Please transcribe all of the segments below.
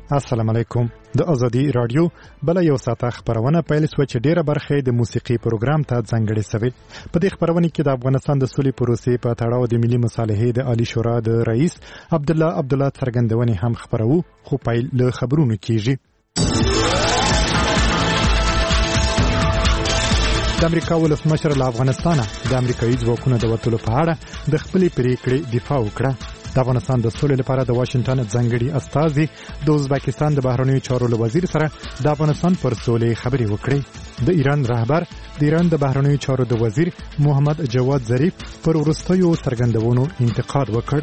السلام علیکم. د ازادي رادیو بل یو ساعته خبرونه پیل شو چې ډیره برخه د موسیقي پروګرام ته ځانګړې شوی. په دې خبرونه کې د افغانستان د سولې پروسې په تړاو د ملي مصالحې د عالی شورا د رئیس عبدالله څرګندونې هم خبرو، خو پیل له خبرونو کیږي. د امریکا ولسمشر له افغانستانه د امریکایي ځواکونو د وتلو په اړه د خپلې پریکړې دفاع وکړه. د افغانستان د سولې لپاره د واشنگټن ځانګړي استازي د ازبکستان د بهرنیو چارو وزیر سره د افغانستان پر سولې خبرې وکړې. د ایران رهبر د ایران د بهرنیو چارو د وزیر محمد جواد ظریف پر وروستیو څرګندونو انتقاد وکړ.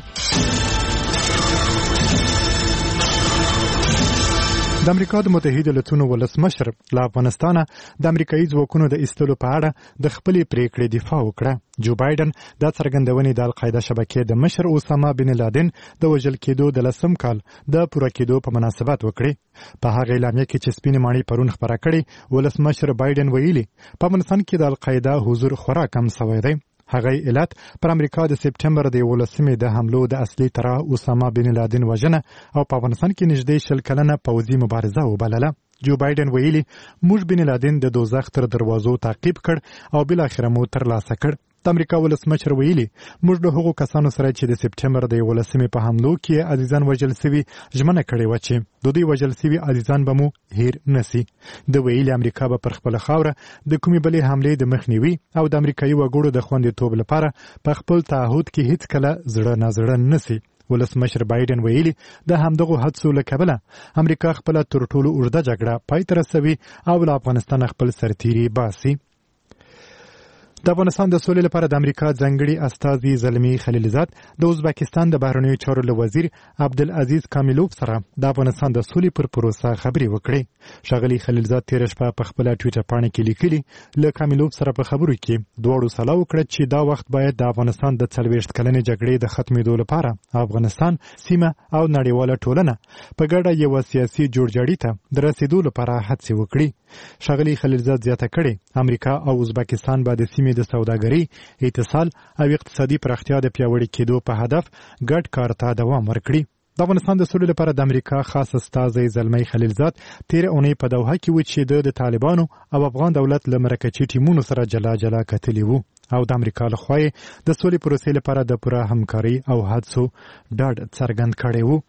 د امریکا د متحده ایالاتونو ولسمشر له افغانستانه د امریکایي ځواکونو د ایستلو په اړه د خپلې پریکړې دفاع وکړه. جو بایدن دا څرګندونې د القاعده شبکې د مشر اسامه بن لادن د وژل کېدو د 10 کال د پوره کېدو په مناسبت وکړي. په هغه اعلامیه کې چې سپینې ماڼۍ پرون خبره کړې، ولسمشر بایدن ویلي په افغانستان کې د القاعده حضور خورا کم شوی دی. هغه علت پر امریکا د سپټمبر د 11مې د حملو د اصلي طرح اسامه بن لادن وژنه او په افغانستان کې نږدې 100 کلنه پوځي مبارزه وبلله. جو بایدن ویلي موږ بن لادن د دوزخ تر دروازو تعقیب کړ او بل اخره مو ترلاسه کړ. د امریکا ولسمشر ویلي موږ له هغو کسانو سره چې د سپټمبر د 11مې په حملو کې عزیزان وژل شوي ژمنه کړې و چې د دوی وژل شوي عزیزان به مو هیر نسی. د ویلي امریکا به پر خپل خاوره د کومې بلې حملې د مخنیوي او د امریکایي وګړو د خوندیتوب لپاره په خپل تعهد کې هیڅ کله زړه نازړه نسی. ولسمشر بایدن ویلي د همدغو حدسو له کبله امریکا خپل تر ټولو اوږده جګړه پای ته رسوي او له افغانستان خپل سرتیري باسي. د افغانستان د سولې لپاره د امریکا ځانګړي استازي زلمي خلیلزاد د ازبکستان د بهرنیو چارو وزیر عبدالعزیز کامیلوف سره د افغانستان د سولې پر پروسه خبرې وکړې. ښاغلي خلیلزاد تېره شپه په خپله ټویټر پاڼه کې لیکلي له کامیلوف سره په خبرو کې دواړو سلا وکړه چې دا وخت باید د افغانستان د 40 کلنې جګړې د ختمېدو لپاره افغانستان، سیمه او نړیواله ټولنه په ګډه یو سیاسي جوړجاړي ته د رسیدو لپاره هڅې وکړي. ښاغلي خلیلزاد زیاته کړې امریکا او ازبکستان به د سیمې د سوداګرۍ، اتصال او اقتصادي پراختیا د پیاوړي کېدو په هدف ګډ کار ته دوام ورکړي. د افغانستان د سولې لپاره د امریکا خاص استازی زلمی خلیلزاد تېره اونۍ په دوحه کې و چې د طالبانو او افغان دولت له مرکزي ټیمونو سره جلا جلا کتلي وو او د امریکا لخوا د سولې پروسې لپاره د پوره همکاري او هڅو ډاډ څرګند کړی وو.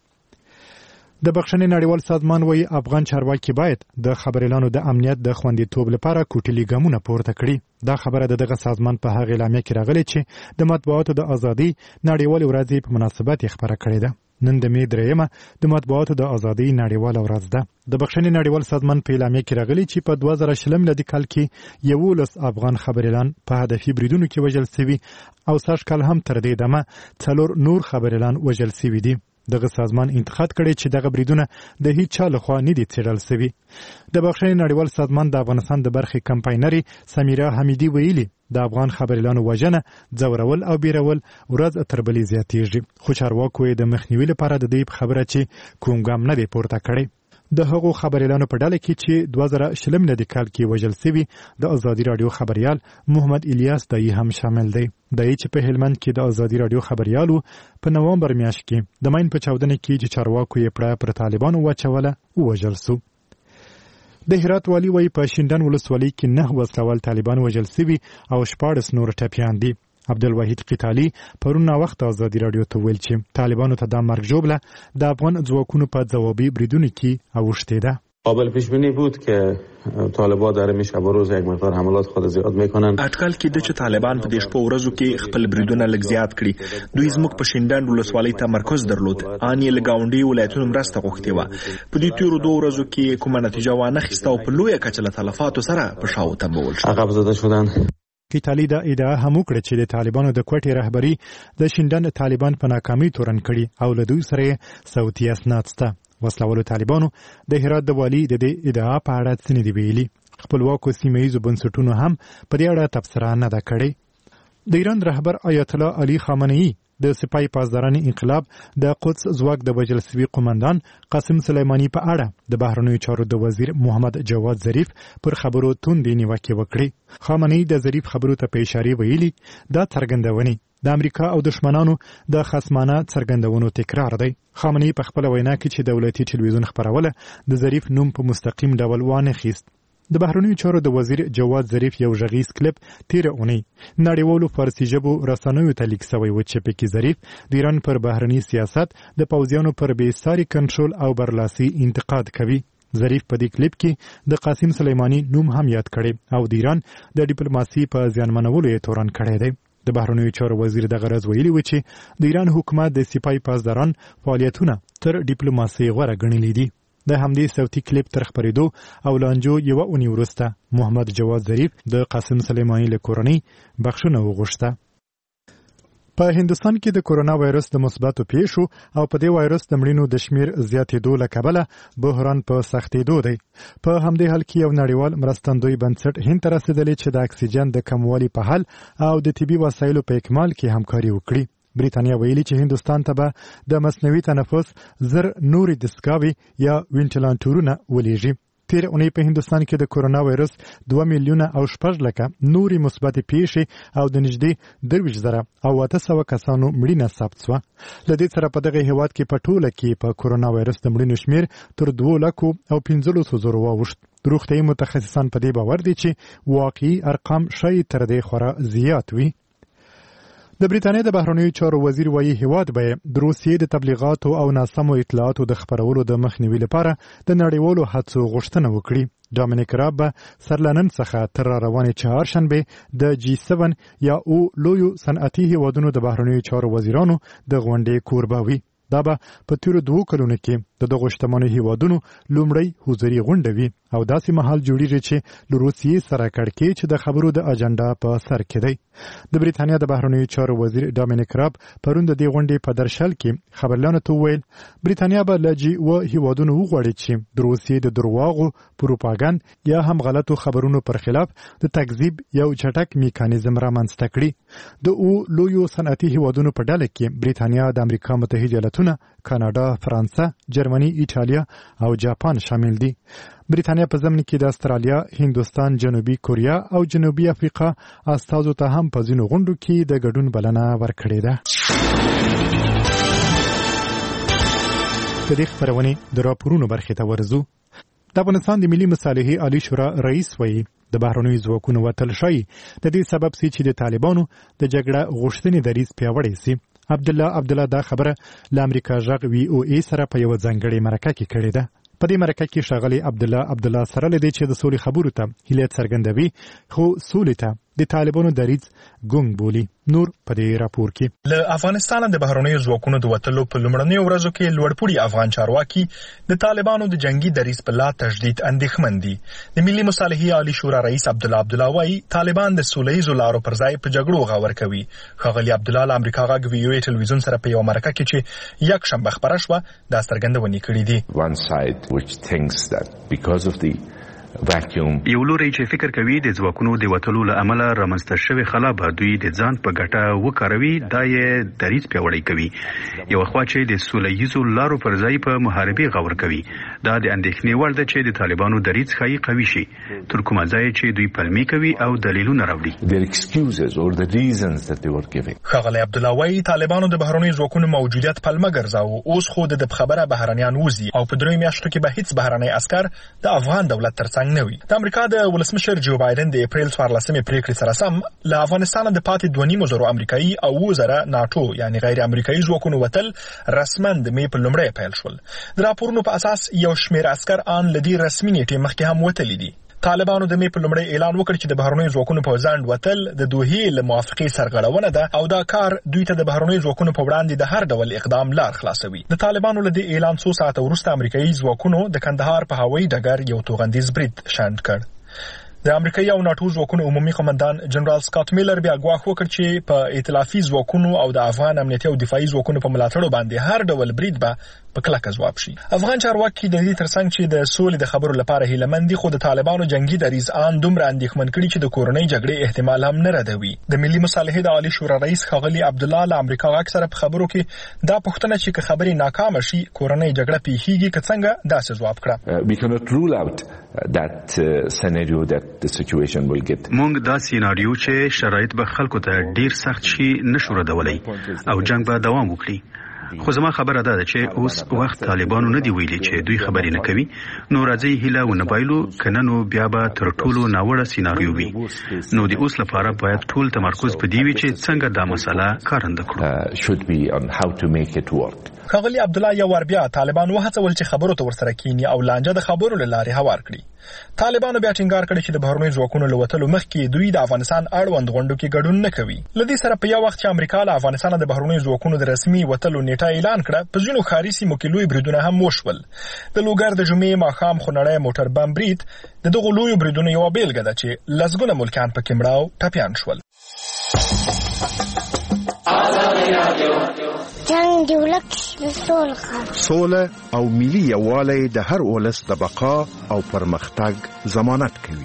د بخښنې نړیوال سازمان وایي افغان چارواکي باید د خبریالانو د امنیت د خوندیتوب لپاره کوټلي ګامونه پورته کړي. دا خبره د دغه سازمان په هغه اعلامیه کې راغلې چې د مطبوعاتو د ازادۍ نړیوالې ورځې په مناسبت یې خبره کړې ده. نن د مې 3 د مطبوعاتو د ازادۍ نړیواله ورځ ده. د بخښنې نړیوال سازمان په اعلامیه کې راغلي چې په 2020 میلادي کال کې 11 افغان خبریالان په هدفي بریدونو کې وژل شوي او 60 کال هم تر دې دمه 4 نور خبریالان وژل شوي دي. دغه سازمان انتقاد کړی چې دغه بریدونه د هیڅ چا لخوا نه دي څېړل شوي. د بخښنې نړیوال سازمان د افغانستان د برخې کمپاینرې سمیرا حمیدي ویلي د افغان خبریالانو وژنه، ځورول او بیرول ورځ تر بلې زیاتېږي، خو چارواکو یې د مخنیوي لپاره د دې خبره چې کوم ګام نه دی پورته کړی. د هغو خبریالانو په ډله کې چې 2020 میلادي کال کې وژل شوي د ازادي رادیو خبریال محمد الیاس دایی هم شامل دی. دایی چې په هلمند کې د ازادي رادیو خبریالو په نوامبر میاشت کې د ماین په چاودنه کې چې چارواکو یې پړه پر طالبانو واچوله ووژل شو. د هرات والي وایي په شینډن ولسوالۍ کې 9 وسلوال طالبان وژل شوي او 14 نور ټپیان دي. عبدالواحد قتالي پرون وخت ازادي رادیو ته ویل چې طالبانو ته د مرګ ژوبله د افغان ځواکونو په ځوابي بریدونو کې اوښتې ده. قابل پیش بینی بود که طالبان در این شب و روز یک مقدار حملات خود زیاد میکنن. اټکل کېده چې طالبان په دې شپو ورځو کې خپل بریدونه لږ زیات کړي. دوی زموږ په شینډن ولسوالۍ تمرکز درلود. ان یې له ګاونډي ولایتونو مرسته غوښتې وه. په دې تیرو 2 ورځو کې کومه نتیجه وانه خیسته او په لویه کچه له تلفاتو سره په شاو تمبول شو. عقب زده شدن. قتالي دا ادعا هم وکړه چې د طالبانو د کوټې رهبري د شینډن طالبان په ناکامۍ تورن کړي او له دوی سره صوتي اسناد شته. وسلوالو طالبانو د هرات د والي د دې ادعا په اړه څه نه دی ویلي. خپلواکو سیمه ییزو بنسټونو هم په دې اړه تبصره نه ده کړې. د ایران رهبر آیت الله علي خامنه‌ای د سپای پاسداران انقلاب د قدس ځواک د وژل شوي قومندان قاسم سلیمانی په اړه د بهرنیو چارو د وزیر محمد جواد ظریف پر خبرو توندې نیوکې وکړې. خامنه‌ای د ظریف خبرو ته په اشاره ویلي دا څرګندونې د امریکا او دشمنانو د خصمانه څرګندونو تکرار دی. خامنه‌ای په خپل وینا کې چې دولتي ټلویزیون خبروله د ظریف نوم په مستقیم ډول وانه خیست. د بهرنیو چارو د وزیر جواد ظریف یو غږیز کلیپ تیره اونۍ نړیوالو فارسي ژبو رسنیو ته لیک شوی و چې پکې ظریف د ایران پر بهرني سیاست د پوځیانو پر بېساري کنټرول او برلاسي انتقاد کوي. ظریف په دې کلیپ کې د قاسم سلیمانی نوم هم یاد کړي او د ایران د ډیپلوماسي په زیانمنولو یې تورن کړی دی. د بهرنیو چارو وزیر د غرض ویلي و چې د ایران حکومت د سپای پاسداران فعالیتونه تر ډیپلوماسي غوره ګڼلي دي. د همدې صوتي کلیپ تر خبرېدو او لانجو یوه اونۍ وروسته محمد جواد ظریف د قاسم سلیمانی له کورنۍ بخښنه وغوښته. په هندوستان کې د کورونا وایرس د مثبتو پیښو او په دې وایرس د مړینو د شمیر زیاتېدو له کبله بحران په سختېدو دی. په همدې حال کې یو نړیوال مرستندوی بنسټ هند ته رسېدلی چې د اکسیجن د کموالي په حل او د طبي وسایلو په اکمال کې همکاري وکړي. بریتانیا ویلي چې هندوستان ته به د مصنوعي تنفس زر نورې دستګاوې یا وینټیلاتورونه ولېږي. تیر اونۍ په هندوستان کې د کورونا وایرس 2 میلیونه او 6 لکه نورې مثبتې پیښې او د نږدې 23,000 او 800 کسانو مړینه ثبت شوه. له دې سره په دغه هیواد کې په ټوله کې په کورونا وایرس د مړینو شمیر تر 2,15,000 واوښت. روغتیايي متخصصان په دې باور دي چې واقعي ارقام شاید تر دې خورا زیات وي. د بریتانیا د بهرنیو چارو وزیر وایي هیواد به د روسیې د تبلیغاتو او ناسمو اطلاعاتو د خپرولو د مخنیوي لپاره د نړیوالو هڅو غوښتنه وکړي. ډامینیک راب به سر له نن څخه تر راروانې چهارشنبې د G7 یا او لویو صنعتي هیوادونو د بهرنیو چارو وزیرانو د غونډې کوربه وي. دا به په تیرو 2 کلونو کې د دغو شتمنو هیوادونو لومړی حضوري غونډه وي او داسې مهال جوړیږي چې له روسیې سره کړکېچ د خبرو د اجنډا په سر کې دی. د بریتانیا د بهرنیو چارو وزیر ډامینیک راب پرون د دې غونډې په درشل کې خبرلیانو ته وویل بریتانیا به له G7 هیوادونو وغواړي چې د روسیې د درواغو پروپاګاندا یا هم غلطو خبرونو پر خلاف د تکذیب یو چټک میکانیزم رامنځته کړي. د او لویو صنعتي هیوادونو په ډله کې بریتانیا د امریکا متحده ایالتونه، کاناډا، فرانسه، جرمني، ایټالیا او جاپان شامل دي. بریتانیا په ضمن کې د استرالیا، هندوستان، جنوبي کوریا او جنوبي افریقا استازو ته هم په ځینو غونډو کې د ګډون بلنه ورکړې ده. د دې خبرونې د راپورونو برخې ته ورځو. د افغانستان د ملي مصالحې عالی شورا رئیس وایي د بهرنیو ځواکونو وتل شي د دې سبب سي چې د طالبانو د جګړه غوښتنې دریځ پیاوړی سي. عبدالله دا خبره له امریکا غږ VOA سره په یو ځانګړي مرکه کې کړې ده. په دې مرکه کې ښاغلی عبدالله سره لدی چې د سولې خبرو ته هیله څرګندوي خو سولې ته د طالبانو دریځ ګونګ بولي. نور په دې راپور کې له افغانستان د بهرنیو ځواکونو د وتلو په لومړنیو ورځو کې لوړپوړي افغان چارواکي د طالبانو د جنگي دریځ په لا تجدید اندېښمن دي. د ملي مصالحې عالی شورا رئیس عبدالله وايي طالبان د سولهییزو لارو پر ځای په جګړو غور کوي. ښاغلی عبدالله له امریکا غږ VOA ټلویزیون سره په یو مرکه کې چې یک شنبه خبره شوه دا څرګندونې کړې دي. One side which thinks that because of the یو لوري چې فکر کوي د ځواکونو د وتلو له امله رامنځته شوی خلا به دوی د ځان په ګټه وکاروي دا یې دریځ پیاوړی کوي. یو خوا چې د سولهییزو لارو پر ځای په محاربې غور کوي دا د اندېښنې وړ ده چې د طالبانو دریځ ښایي قوي شي تر کومه ځایه چې دوی پلمې کوي او دلیلونه راوړي. ښاغلی عبدالله وايي طالبانو د بهرنیو ځواکونو موجودیت پلمه ګرځاوه. اوس خو د خبره بهرنیان وځي او په 3 میاشتو کې به هیڅ بهرنی عسکر د افغان دولت ترڅنګ نه وي. د امریکا د ولسمشر جو بایدن د اپریل 14 پریکړې سره سم له افغانستان د پاتې 2.5 امریکایي او 2,000 ناتو یعنی غیر امریکایي ځواکونو وتل رسما د می په لومړی پیل شول. د راپورونو په اساس یو شمېر عسکر ان لدی رسمي نیټه مخکې هم وتلي دي. طالبانو د می په لومړی اعلان وکړ چې د بهرنیو ځواکونو په ځاند وتل د دوحې له موافقې سرغړونه ده او دا کار دوی ته د بهرنیو ځواکونو په وړاندې د هر ډول اقدام لار خلاصوي. د طالبانو له دې اعلان 2 ساعته وروسته امریکایي ځواکونو د کندهار په هوایي ډګر یو توغندیز برید شنډ کړ. د امریکایي او ناتو ځواکونو عمومي قومندان جنرال سکاټ میلر بیا ګواښ وکړ چې په ائتلافي ځواکونو او د افغان امنیتي او دفاعي ځواکونو په ملاتړ باندې هر ډول برید به په کلکه ځواب شي. افغان چارواکي د دې ترڅنګ چې د سولې د خبرو لپاره هیلهمند دي، خو د طالبانو جنگي دریځ ان دومره اندېښمن کړي چې د کورنۍ جګړې احتمال هم نه ردوي. د ملي مصالحې د عالی شورا رئیس ښاغلي عبدالله له امریکا اکثره په خبرو کې دا پوښتنه چې که خبرې ناکامه شي کورنۍ جګړه پیښیږي که څنګه داسې ځواب کړه. We cannot rule out that scenario that the situation will get. مونږ دا سیناریو چې شرایط به خلکو ته ډیر سخت شي نشو ردولای او جنگ به دوام وکړي. خو زما خبره ده چې اوس وخت طالبانو نه دی ویلي چې دوی خبرې نه کوي، نو راځي هیله ونه بایلو کنه نو بیا به تر ټولو ناوړه سیناریو وي. نو د اوس لپاره باید ټول تمرکز په دی وي چې څنګه دا مسله کارنده کړو. should be on how to make it work. ښاغلي عبدالله یو ور بیا طالبان وهڅول چې خبرو ته ورسره کینی او لانجه د خبرو له لارې هوار کړي. طالبانو بیا ټینګار کړی چې د بهرنیو ځواکونو له وتلو مخکې دوی د افغانستان اړوند غونډو کې ګډون نه کوي. له دې سره په یو وخت چې امریکا له افغانستان د بهرنیو ځواکونو د رسمي وتلو نیټه اعلان کړه، په ځینو ښاري سیمو کې لوی بریدونه هم وشول. د لوګر د جمعې ماښام خونړی موټر بم برید د دغو لویو بریدونو یوه بیلګه ده چې لسګونه ملکیان پکې مړه او ټپیان شول. جنگ دی ولک سوله او ملي یووالی د هر ولس د بقا او پرمختګ ضمانت کوي.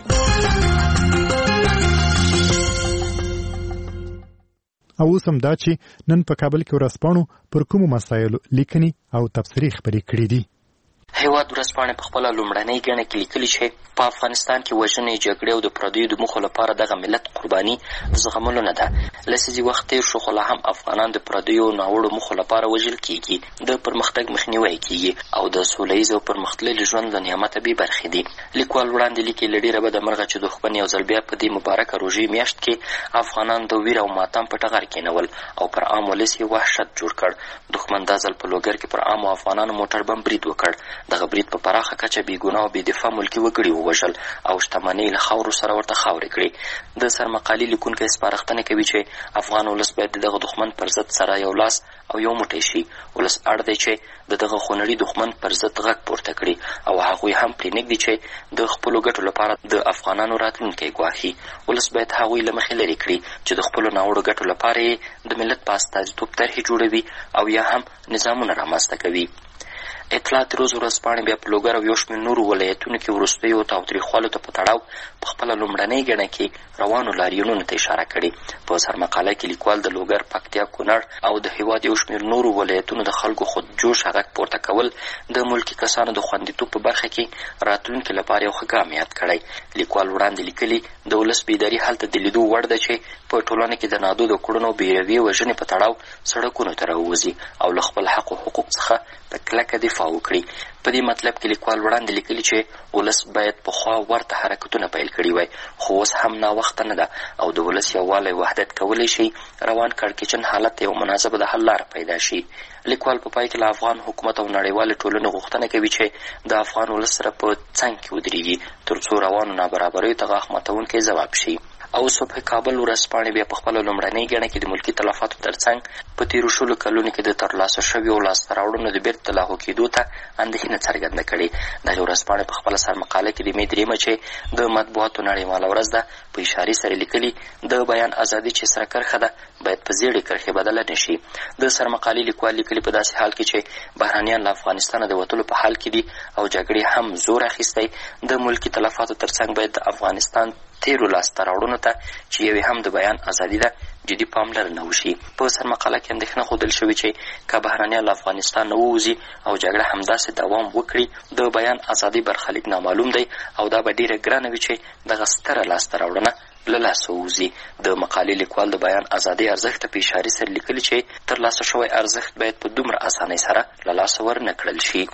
او اوس هم دا چې نن په کابل کې ورځپاڼو پر کومو مسایلو لیکنې او تبصرې خپرې کړې دي. هیواد ورځپاڼې په خپله لومړنۍ ګڼه کې لیکلي چې په افغانستان کې وژنې، جګړې او د پردیو د موخو لپاره دغه ملت قرباني زغملو نه ده. لسیزې وخت تېر شو خو لا هم افغانان د پردیو ناوړو موخو لپاره وژل کېږي، د پرمختګ مخنیوی کېږي او د سوله ییز او پرمختللي ژوند له نعمته بې برخې دي. لیکوال وړاندې لیکي له ډېره بده مرغه چې دښمن یو ځل بیا په دې مبارکه روژې میاشت کې افغانان د ویر او ماتم په ټغر کېنول او پر عام ولس یې وحشت جوړ کړ. دښمن دا ځل په لوګر کې پر عامو افغانانو موټر بم برید وکړ. دغه برید په پراخه کچه بې ګناه او بې دفاع ملکي وګړي ووژل او شتمنۍ له خاورو سره ورته خاورې کړې. د سرمقالي لیکونکی سپارښتنه کوي چې افغان ولس باید د دغه دښمن پر ضد سره یو لاس او یو موټی شي. ولس اړ دی چې د دغه خونړي دښمن پر ضد غږ پورته کړي او هغوی هم پرې نږدي چې د خپلو ګټو لپاره د افغانانو راتلونکی ګواښي. ولس باید هغوی له مخې لرې کړي چې د خپلو ناوړو ګټو لپاره یې د ملت په استازیتوب طرحې جوړوي او یا هم نظامونه رامنځته کوي. اطلاعات روز ورځپاڼې بیا په لوګر او یو شمېر نورو ولایتونو کې وروستیو تاوتریخوالو ته په تړاو په خپله لومړنۍ ګڼه کې روانو لاریونونو ته اشاره کړې. په سرمقاله کې لیکوال د لوګر، پکتیا، کونړ او د هېواد یو شمېر نورو ولایتونو د خلکو خود جوش غږ پورته کول د ملکي کسانو د خوندیتوب په برخه کې راتلونکي لپاره یو ښه ګام یاد کړی. لیکوال وړاندې لیکلي د ولس بیداري هلته د لیدو وړ ده چې په ټولنه کې د نادودو کړنو بېرویې وژنې په تړاو سړکونو ته راووځي او له خپل حق او حقوق څخه په کلکه دفاع وکړي. په دې مطلب کې لیکوال وړاندې لیکلي چې ولس باید پخوا ورته حرکتونه پیل کړي وای، خو اوس هم ناوخته نه ده او د ولس یووالی وحدت کولی شي روان کړکېچن حالت یو مناسبه د حل لاره پیدا شي. لیکوال په پای کې له افغان حکومت او نړیوالې ټولنې غوښتنه کوي چې د افغان ولس سره په څنګ کې ودرېږي تر څو روانو نابرابریو ته غاښ ماتونکی ځواب شي. او صبح کابل ورځپاڼې بیا په خپله لومړنۍ ګڼه کې د ملکي تلفاتو ترڅنګ په تېرو شلو کلونو کې د ترلاسه شویو لاسته راوړنو د بېرته لاهو کېدو ته اندېښنه څرګنده کړې. دغې ورځپاڼې په خپله سرمقاله کې د مې درېیمه چې د مطبوعاتو نړیواله ورځ ده په اشارې سره لیکلي د بیان ازادي چې سره کرښه ده باید په زیړې کرښې بدله نه شي. د سرمقالې لیکوال لیکلي په داسې حال کې چې بهرانیان له افغانستانه د وتلو په حال کې دي او جګړې هم زور اخیستی، د ملکي تلفاتو ترڅنګ باید د افغانستان تیرو لاسته راوړنو ته چې یوې هم د بیان ازادي ده جدي پاملرنه وشي. په سرمقاله کې اندېښنه ښودل شوې چې که بهرانیان له افغانستان نه ووځي او جګړه همداسې دوام وکړي د بیان ازادي برخلیک نامعلوم دی او دا به ډېره ګرانه وي چې دغه ستره لاسته راوړنه له لاسه ووځي. د مقالې لیکوال د بیان ازادۍ ارزښت ته په اشارې سره لیکلي چې ترلاسه شوی ارزښت باید په دومره اسانۍ سره له لاسه ورنه کړل شي.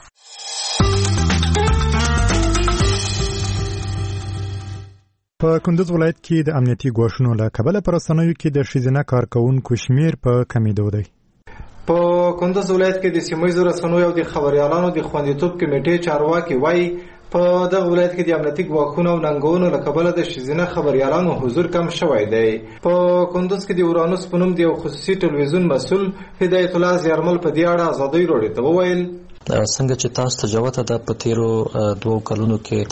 په کندوز ولایت کې د امنیتي ګواښونو له کبله په رسنیو کې د ښځینه کارکوونکو شمېر په کمېدو دی. په کندوز ولایت کې د سیمه ییزو رسنیو او د خبریالانو د خوندیتوب کمیټې چارواکي وایي په دغه ولایت کې د امنیتي ګواښونو او ننګونو له کبله د ښځینه خبریالانو حضور کم شوی دی. په کندوز کې د اورانوس په نوم د یو خصوصي ټلویزیون مسؤل هدایت الله زیارمل په دې اړه ازادۍ راډیو ته وویل څنګه چې تاسو ته جوته ده په تیرو 2 کلونو کې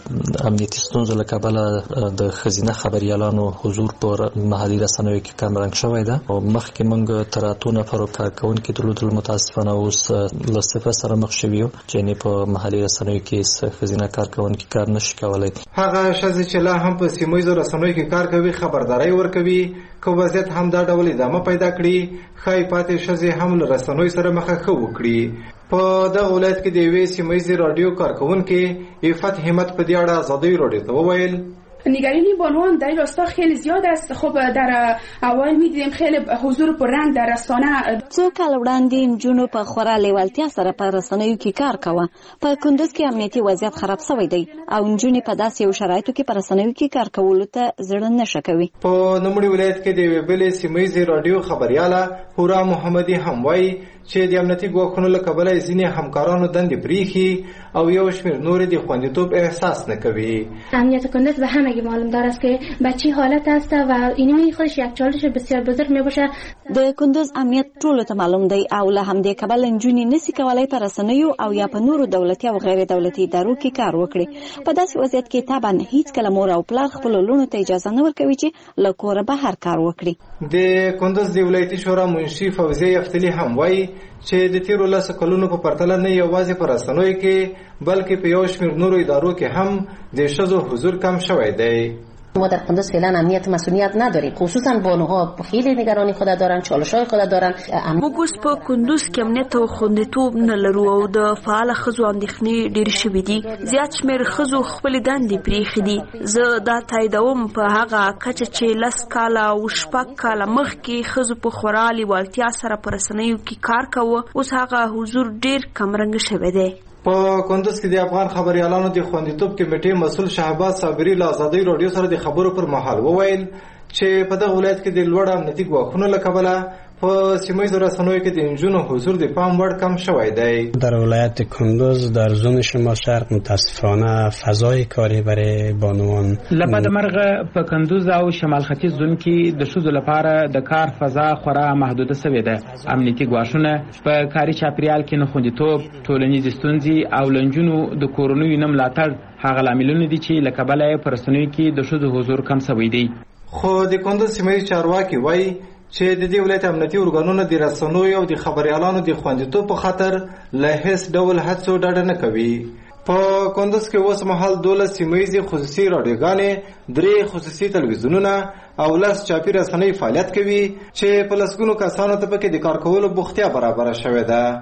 د امنیتي ستونزو له کبله د خزینه خبريالانو حضور پر محلي رسنیو کې کم رنګ شوی ده او مخکې موږ تر 8 نفرو کارکونکو درلودل متاسفانه اوس له صفر سره مخ شوی یو چې نه په محلي رسنیو کې خزینه کارکونکو کار نشي کولای. هغه شذ چې لا هم په سیمایي رسنیو کې کار کوي خبرداري ورکوي کو وضعیت هم دا ډول ادامه پیدا کړي خای پاتې شذ هم له رسنیو سره مخه وکړي. په دغه ولایت کې د یوې سیمایي رادیو کارکونکو عفت همت په دې اړه ازادي رادیو ته وویل نگرانی بانوان در راستا خیلی زیاد است. خب در اوایل می‌دیدیم خیلی حضور پررنگ در رسانه. څو کال وړاندې جنونو په خورا لیوالتیا سره په رسنیو کې کار کاوه. په کندوز کې امنیتي وضعیت خراب شوی دی او جنونو په داسې یو شرایطو کې په رسنیو کې کار کولو ته زړه نشه کوي. په نوموړي ولایت کې د یوې بلې سیمایي رادیو خبرياله هورا محمدي هم وایي چې د امنیتي ګواښونو له کبله ځینې همکارانو دندې پریښي او یو شمېر نور د خوندیتوب احساس نه کوي. امنیت کندوز به همگی معلوم دار است که بچی حالت است و اینمی خودش یک چالش بسیار بزرگ میباشه. د کندوز امنیت ټول ته معلوم دی او له همدې کبله نجونې نسی کولای په رسنیو او یا په نورو دولتي او غیر دولتي ادارو کې کار وکړي. په داسې وضعیت کې طبعا هیڅ کله مور او پلار خپل لونو ته اجازه نه ورکوي چې له کوره بهر کار وکړي. د کندوز د ولایتي شورا منشي فوزیه یفتلی هم وایي چې د تیرو 10 کلونو په پرتله نه یوازې په رسنیو کې بلکې په یو شمېر نورو ادارو کې هم د ښځو حضور کم شوی دی. ما در کندوز فعلا امنیت مسئولیت نداریم، خصوصا بانوها خیلی نگرانی خود دارن، چالش‌های خود دارن. موږ اوس په کندوز کې امنیت او خوندیتوب نه لرو او د فعال ښځو اندېښنې ډېرې شوې دي. زیات شمېر ښځو خپلې دندې پرېښې دي. زه دا تاییدوم په هغه کچه چې 10 کاله او 6 کاله مخکې ښځو په خورا لیوالتیا سره په رسنیو کې کار کاوه، اوس هغه حضور ډېر کمرنګه شوی دی. په کندوز کې د افغان خبريالانو د خوندیتوب کمیټې مسؤل شهباز صابري له ازادي رادیو سره د خبرو پر مهال وویل چې په دغه ولایت کې د لوړ امنیتي ګواښونو له کبله په سیمایي رسنیو کې د انجونو حضور د پام وړ کم شوی دی. در ولایت کندوز در زون شمال شرق متاسفانه فضای کاری برای بانوان لپاره مرغه په کندوز او شمال ختیځ زون کې د ښځو لپاره د کار فضا خورا محدوده شوې ده. امنیتي ګواښونه په کاري چاپیریال کې نه خوندیتوب، ټولنیزې ستونزې او لنجونو د کورنیو نه ملاتړ هغه لاملونه دي چې له کبله په رسنیو کې د ښځو حضور کم شوی دی. خو د کندوز سیمایي چارواکي وایي چې د دې ولایت امنیتي ارګانونو د رسنیو او د خبريالانو د خوندیتوب په خاطر له هیڅ ډول هڅو ډډه نه کوي. په کندوز کې اوس مهال 12 سیمایي خصوصي رادیوګانې، 3 خصوصي تلویزیونونه او 10 چاپی رسنۍ فعالیت کوي چې په لسګونو کسانو ته پکې د کار کولو بوختیا برابر شوې ده.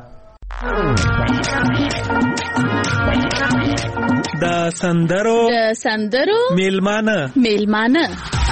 د سندرو میلمانه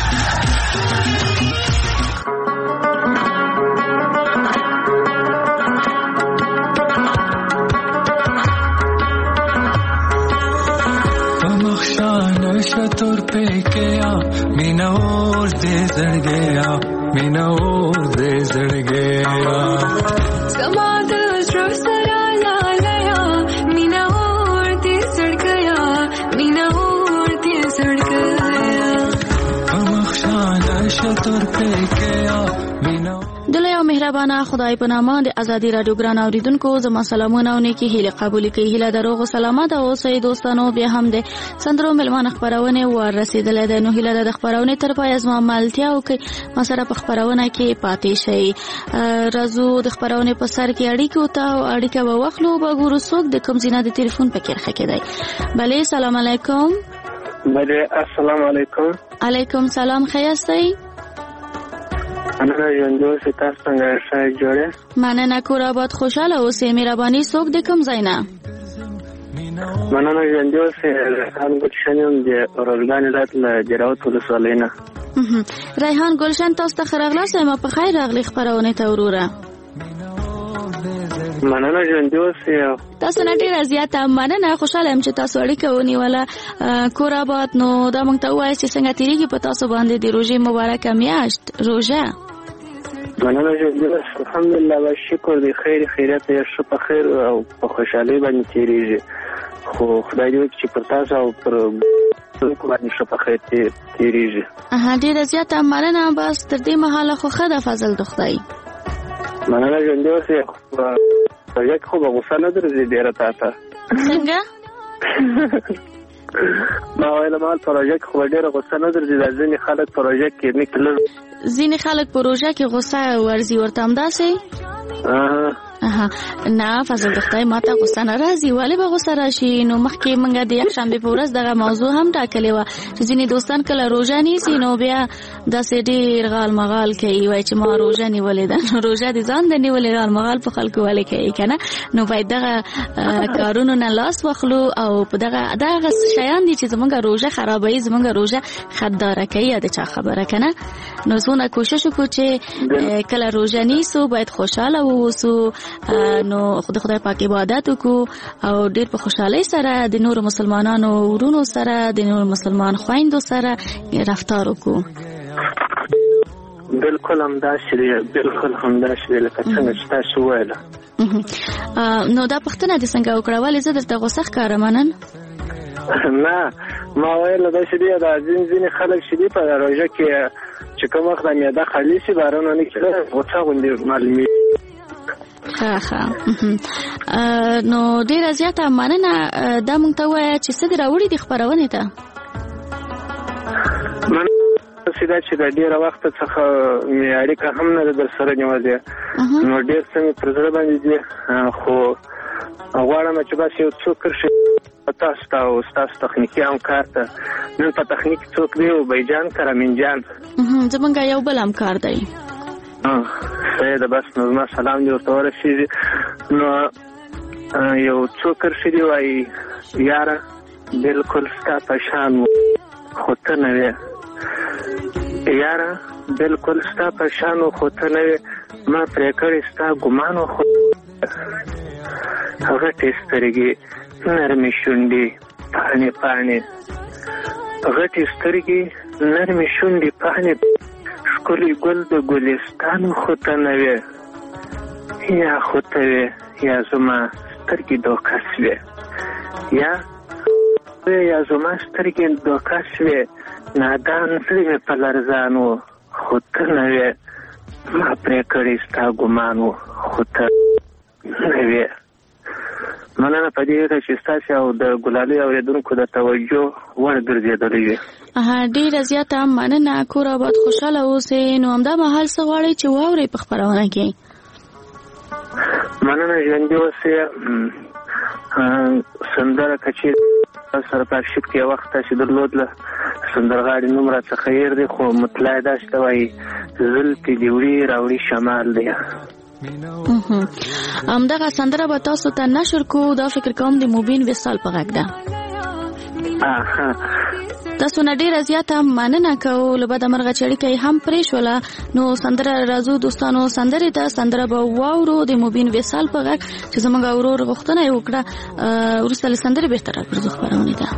شتور पे गया मीना और दे जड़ गया मीना और दे जड़ गया समादर सरा ला लया मीना और दे जड़ गया मीना और दे जड़ गया कमखशाना शतور पे गया मीना دلته او مهربانه خدای په نامه د ازادي رادیو ګران اوریدونکو زما سلامونه او نیکی هیله قبول کړئ. هیله دروغ سلامات او سید دوستانو بیا هم د سندرو ملمانه خبرونه ور رسیدلې ده. نو هیله د خبرونه تر پای ازما مالتیا او کې ما سره په خبرونه کې پاتې شي. رازو د خبرونه په سر کې اړیکو ته او اړیکه به وخلو به ګورو څوک د کوم زینه د ټلیفون په کې راخکې دی. بله سلام علیکم. بله السلام علیکم. علیکم سلام. خیاستئ؟ مننه ژوندو سي تاسو څنګه ښه جوړه؟ مننه کور آباد خوشاله اوسئ. مهرباني څوک د کوم ځای نه؟ مننه ژوندو سي ریحان ګلشن د اورلګان ولایت له جراوت ولسوالۍ نه. ریحان ګلشن تاسو ته راغلاست. ما په خیر راغلی خبرونه ته وروره. مننه ژوندو سي تاسو نه ډیر زیاته مننه. خوشاله یم چې تاسو اړیکه ونیوله. کور آباد نو دا موږ ته وایي چې څنګه تیریږي په تاسو باندې د روژې مبارکه میاشت روژه؟ مننه ژوندو الحمدلله و شکر دی خیر خیریت یې شو په خیر او په خوشحالۍ باندې تیریږي. خو خدای دې وکړي چې پر تاسو او پر خلکو باندې شو په خیر تیریږي. ډیره زیاته مننه. بس تر دې مهاله خو ښه ده فضل د خدای. مننه ژوندو سي پروژه کې خو به غوسه نه درځي ډېره تا ته څنګه ما ویل ما پروژه کې خو ډېره غوسه نه درځي دا ځینې خلک پروژه کې نکلل ځینې خلک پروژه کې غوسه ورځي ورته همداسې نه فضل د خدای ماته غوسه نه راځي ولې به غوسه راشي نو مخکې موږ د یکشنبې په ورځ دغه موضوع هم ټاکلې وه چې ځینې دوستان کله روژه نیسي نو بیا داسې ډېر غال مغال کوي وایي چې ما روژه نیولې ده نو روژه د ځان د نیولې غال مغال په خلکو ولې کوي که نه نو باید دغه کارونو نه لاس واخلو او په دغه شیان دي چې زموږ روژه خرابوي زموږ روژه خداره کوي د چا خبره که نه نو څونه کوشش وکړو چې کله روژه نیسو باید خوشحاله واوسو نو خدای پاک عبادت وکړو او ډېر په خوشحالۍ سره د نورو مسلمانانو ورونو سره د نورو مسلمان خویندو سره رفتار وکړو بالکل همداسې دی لکه څنګه چې تاسو وویله نو دا پوښتنه دې څنګه وکړه ولې زه درته غوسه ښکارم نن نه ما ویل داسې دی دا ځینې خلک چې دي په روژه کې چې کوم وخت د معده خالي شي بارونه نه کېږي غوسه غوندې معلومېږي نو ډیره زیاته مننه دا مونږ ته ووایه چې څه دې راوړي دي خپرونې ته دا چې د ډېره وخت څخه مې اړیکه هم نه ده در سره نیولې نو ډېر څه مې پر زړه باندې دي خو غواړم چې بس یو څوک کرشي تاسو ته او ستاسو تخنیکي همکار ته نن په تخنیک څوک دی بیجان که رامین جان زمونږ یو بل همکار دی سیده بس نو زما سلام دی ورته ورسېږي نو یو څو کرښې دي وایي یاره بلکل ستا په شان خو ته نه وې یاره بلکل ستا په شان خو ته نه وې ما پرې کړې ستا ګمان خو غټې سترګې نرمې شونډې پاڼې پاڼې غټې سترګې نرمې شونډې پاڼې ښکلی ګل د ګلستان خو ته نه وې یا خو ته وې یا زما سترګې دوکه سوې یا زما سترګې دوکه سوې نادان زړه مې په لرزان و خو ته نه وې ما پرې کړې ستا ګمان و خو ته نه وې مننه په دې چې ستاسې او د ګلالۍ اورېدونکو د توجه وړ ګرځېدلی وي ډېره زیاته مننه کور آباد خوشحاله اوسئ نو همدا مهال څه غواړئ چې واورئ په خپرونه کې مننه ژوندي اوسئ سندره که چېرې سره په ارشیف کې یو وخت تاسې درلودله سندرغاړي نوم راڅخه هېر دی خو مطلع یې داسې ته وایي زلفې دې وړي راوړي شمال دی همدغه سندره به تاسو ته نشر کو دا فکر کوم د مبین وصال په غږ ده تاسو نه ډیره زیاته مننه کوو له بده مرغه چې اړیکه یې هم پرې شوله نو سندره راځو دوستانو سندرې ته سندره به واورو د مبین وصال په غږ چې زموږ ورور غوښتنه یې وکړه وروسته له سندرې بهتر راګرځو خپرونې ته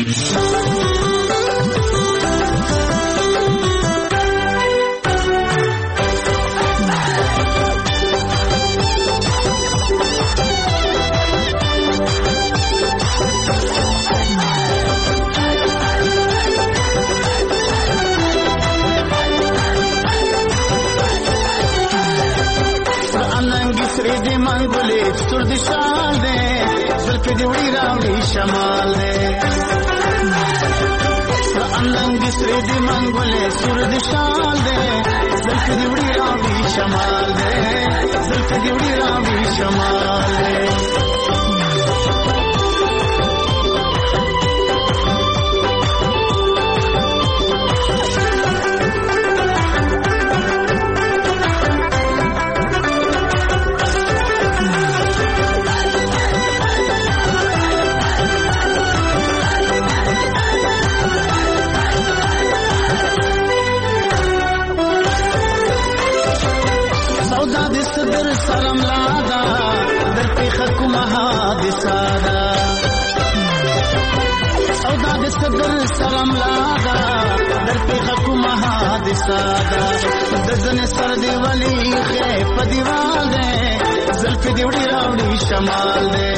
سر دی شال دے زلفی دی وڑی راوڑی شمال دے اننگ سر دی منگولے سر دی شال دے زلفی دی وڑی راوڑی شمال دے زلفی دی وڑی راوڑی شمال دے سلام لادا در پیخ محادثادا سودا د صدر سلام لادا در پیخ محادثادا دزن سر دی ولی خیف دیوال دے زلف دی وڑی راوڑی شمال دے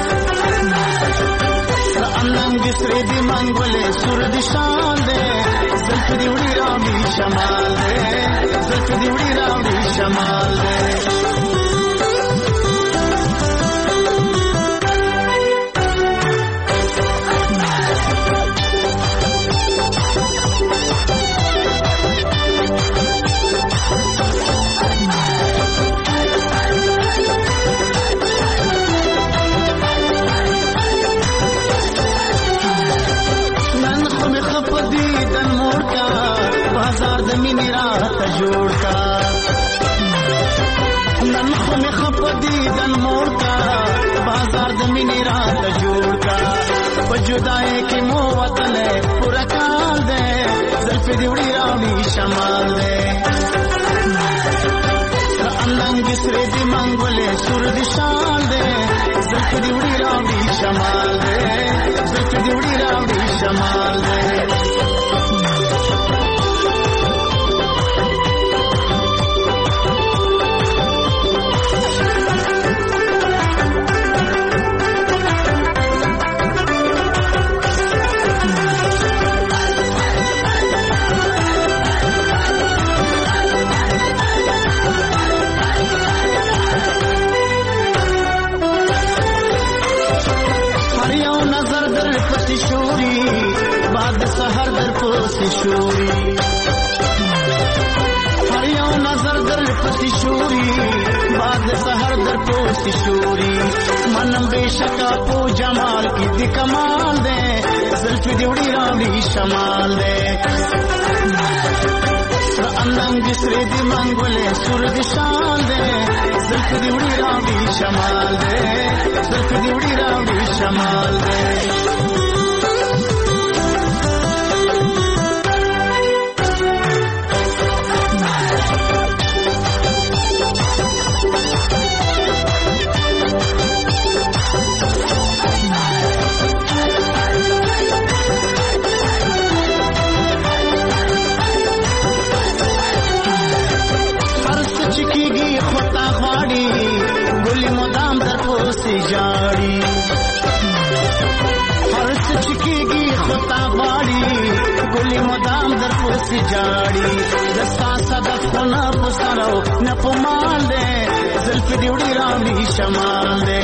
اننگ سری دی منگولے سر دی شان دے زلف دی وڑی راوڑی شمال دے زلف دی وڑی راوڑی شمال دے بازار د مینې راته جوړ کا نن خو مې خپ دیدن موړ کا بازار د مینې راته جوړ کا په جدای کې مو وطن پورا کال دے زلفې دې وړي راوړي شمال دے اننګ سره دې منګولې سور دې شال دے زلفې دې وړي راوړي شمال دے زلفې دې وړي راوړي شمال دے سحر در پوسی شوری هر یو نظر در پوسی شوری بعد سحر در پوسی شوری منم بیشکا پو جمال کی دی کمال دے زلفی دی وڑی راوڑی شمال دے انم جسری دی منگولے سور دی شان دے زلفی دی وڑی راوڑی شمال دے زلفی دی وڑی راوڑی شمال دے जाड़ी हर चिकेगी खोता बाड़ी गुली मुदाम दर पोसी जाड़ी दस्ता सदफ को न पुसरो न पुमाल दे जुल्फी दिवड़ी रावड़ी शमाल दे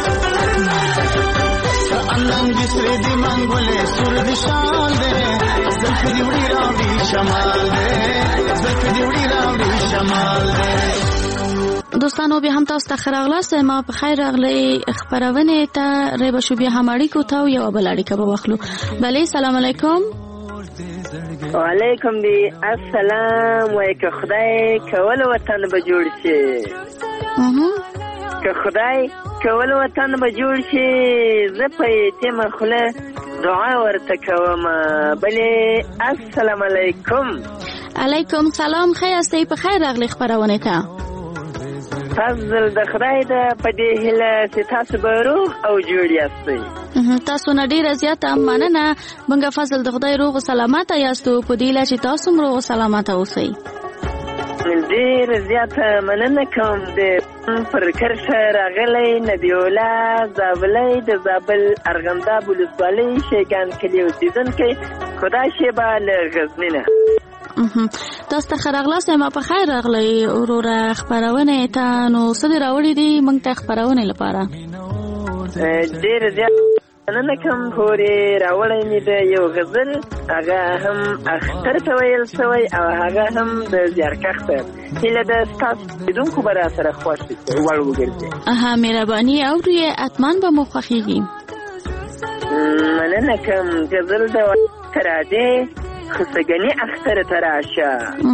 अन्नम जिसरे दी मंगोले सुर दिशाल दे जुल्फी दिवड़ी रावड़ी शमाल दे जुल्फी दिवड़ी रावड़ी शमाल दे دوستانو بیا هم تاسو ته خراغلاست ما په خیر راغلی خبرونه ته ریبه شو بیا هم اړیکو ته یو بل اړیکه به واخلو بله سلام علیکم وعلیکم دی السلام وایکه خدای کول وطن به جوړ شي که خدای کول وطن به جوړ شي زه په یتیمه خوله دعا ورته کوم بله السلام علیکم علیکم سلام خیر استئ په خیر راغلی خبرونه ته فضل د خدای د پدې هله چې تاسو به روغ او جوړ یاستئ تاسو نه ډیره زیاته مننه موږ فضل د خدای روغ او سلامت یاستو په دې لاره چې تاسو روغ او سلامت اوسئ ډیره زیاته مننه کوم د پر کرښه راغلی نبی الله زابلۍ د زابل ارغنداب ولسوالۍ شیګان کلي اوسېدونکی خدای شیبه له غزني نه تاسو ته خراغلاست ما په خیر راغلی وروره خبرونه ته نو څه دې راوړي دي موږ ته خبرونه لپاره ډېر زیات مننه کوم خورې راوړی مې د یو غزل هغه هم اختر ته ویل شوی او هغه هم د زیارکښ ته هیله ده ستاسو لیدونکو به راسره خوښ شي وړ وګرځي مهرباني اورې اتمان به مو خوښېږي مننه کوم غزل د کرادې خسگنی اختر تراشه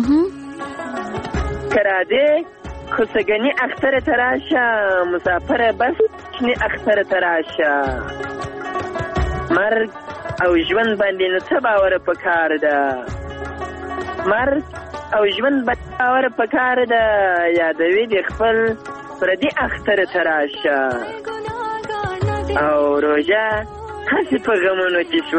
کراده خسگنی اختر تراشه مسافر بس چنی اختر تراشه مرگ او ژوند باندې نو څه باور پکار ده مرگ او ژوند باور پکار ده یادوي د خپل پردي اختر تراشه او روزه هسې په غمونو کې شو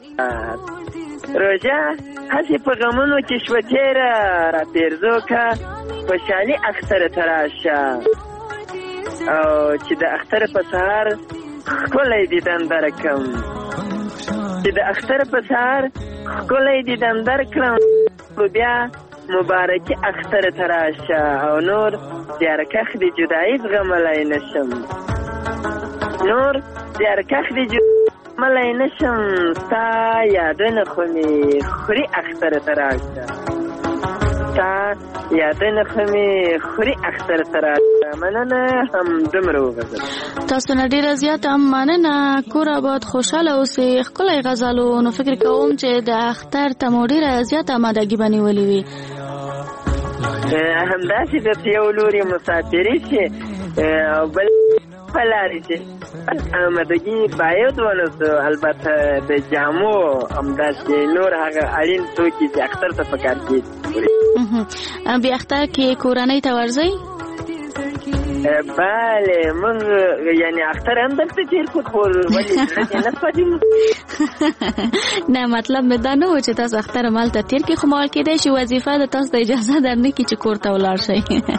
روژه هسې په غمونو کې شوه تېره راپېرزو که خوشحالي اختر ته راشه او چې د اختر په سهار ښکلی دیدن درکړم چې د اختر په سهار ښکلی دیدن درکړم بیا مبارکي اختر ته راشه او نور زیارکښ د جدایي زغملی نشم نور زیارکښ د ملای نشم ستا یادونه خو مې خوري اختر ته راشه ستا یادونه خو مې خوري اختر ته راشه مننه هم دومره وغزل. تاسو نه ډیره زیاته مننه. کور آباد خوشاله اوسئ. ښکلی غزلو. نو فکر کوم چې د اختر ته مو ډیره زیاته آمادګي بنیولې وي. همداسې د یو لوري مسافري شي او بل په لارې چې آمادګي باید ونوسو. البته د جامو همداسې نور هغه اړین توکي چې اختر ته پکار دي. بیا اختر کې کورنۍ ته ورځئ؟ بله موږ یعنی اختر هم دلته تیر کړو خو ولې نه پاتې. نه مطلب مې دا نه و چې تاسو اختر همالته تیر کړئ، خو مال کېدای شي وظیفه د تاسو ته اجازه درنه کړي چې کور ته ولاړ شئ.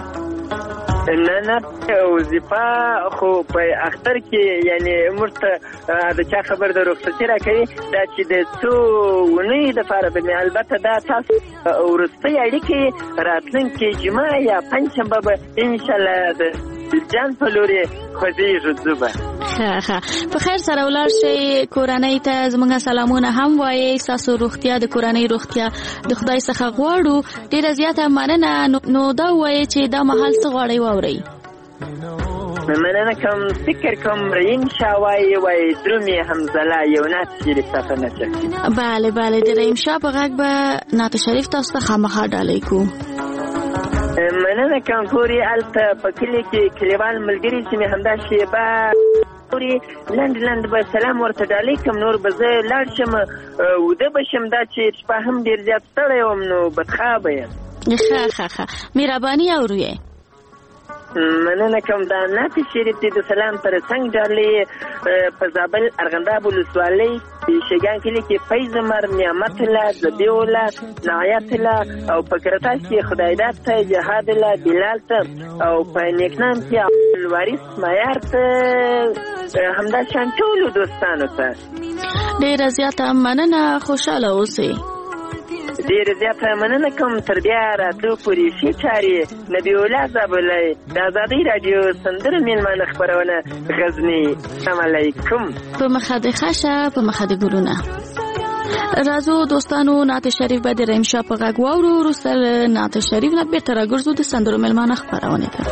نه وظیفه خو په اختر کې یعنی مرته د چا خبر د رخصتي راکوي دا چې د څو ونې دپاره به مې البته دا تاسو وروستۍ اړیکې راتلونکې جمعه یا پنجشنبه به انشاءالله د جان په لورې خوځېږو ځو به. ښه په خیر سره ولاړ شئ. کورنۍ ته زموږ سلامونه هم وایئ. ستاسو روغتیا د کورنۍ روغتیا د خدای څخه غواړو. ډېره زیاته مننه. نو دا ووایئ چې دا مهال څه غواړئ واورئ؟ مننه کوم. فکر کوم رحیم شاه وایي درومې حمزله یو نعت شریف ته نشر. بله بله د رحیم شاه په غږ به نعت شریف تاسو ته خامخا ډالۍ کوو. مننه کوم. ګورې هلته په کلي کې کلیوال ملګري چې مې همدا شیبه ګورې لنډ به سلام ورته ډالۍ کړم. نور به زه لاړ شم وده به شم. دا چې شپه هم ډېر زیات ستړی وم نو بدخوابه یم. ښه مهرباني اورئ. مننه کوم. دا نعت شریف د سلام تر څنګ ډالۍ په زابل ارغنداب ولسوالۍ شیګان کلي کې فیض عمر، نعمت الله، ذبیح الله، نایت الله او په کرتاش کې خدایداد ته، جهاد الله، بلال ته او په نیکنام کې عبدالوارث معیار ته همدا شان ټولو دوستانو ته ډېره زیاته مننه. خوشحاله اوسئ. ډېر زیاته مننه کوم. تر بیا راتلو پورې ښې چارې. نبی الله زابلی د ازادۍ راډیو سندرو میلمانه خپرونه غزني. السلام علیکم. په مخه د خشه په مخه د ګلونه. راځو دوستانو نعت شریف به د رحیم شاه په غږ واورو. وروسته نعت شریف نه بیرته راګرځو د سندرو میلمانه خپرونې ته.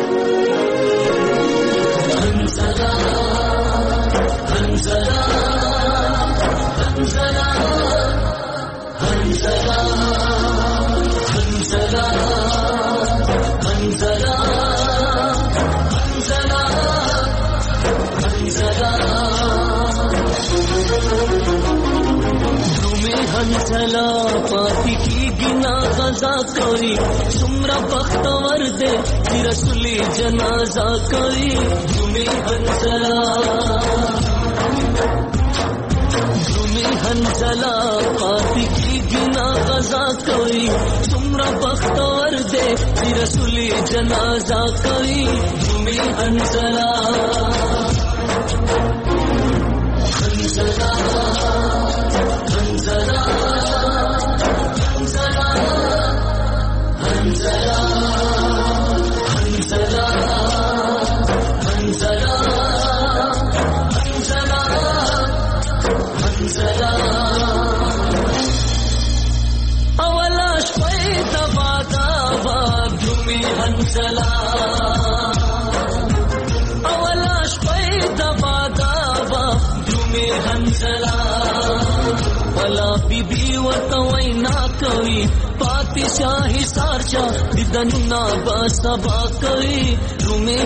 हंसला पाती की गिना गजा करी सुमरा बख्तवर दे रसूली जनाजा करी तुम्हें हंसला पाती की गिना गजा करी सुमरा बख्तवर दे रसूली जनाजा करी तुम्हें हंसला शाही सारचा दिदन्ना बसबा करी रुमे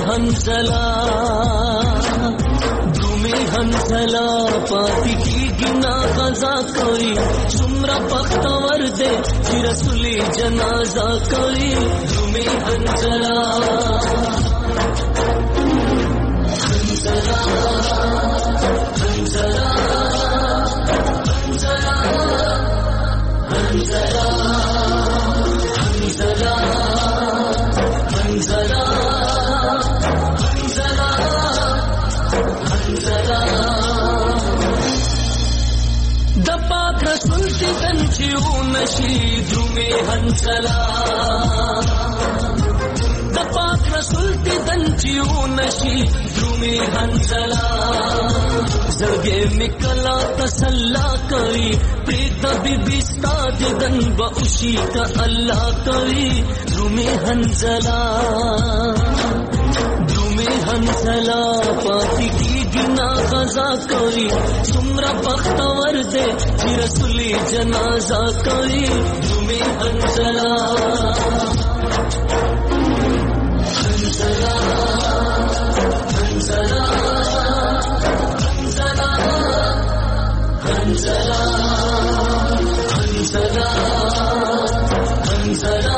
हंसला पाती की गिना गजा करी सुमरा बख्तवर दे रसूली जनाजा करी रुमे हंसला हंसला दपाक रसूल ती दंचियो नशी द्रुमे हंसला जगे मिकला तसल्ला करी प्रीत बिबिस्ता दिदन बउशी का अल्लाह करी द्रुमे हंसला هنزلا پاتې کیږي نا غزا کوي څومره بختور دی چې رسول جنازه کوي رومي هنزلا هنزلا هنزلا هنزلا هنزلا هنزلا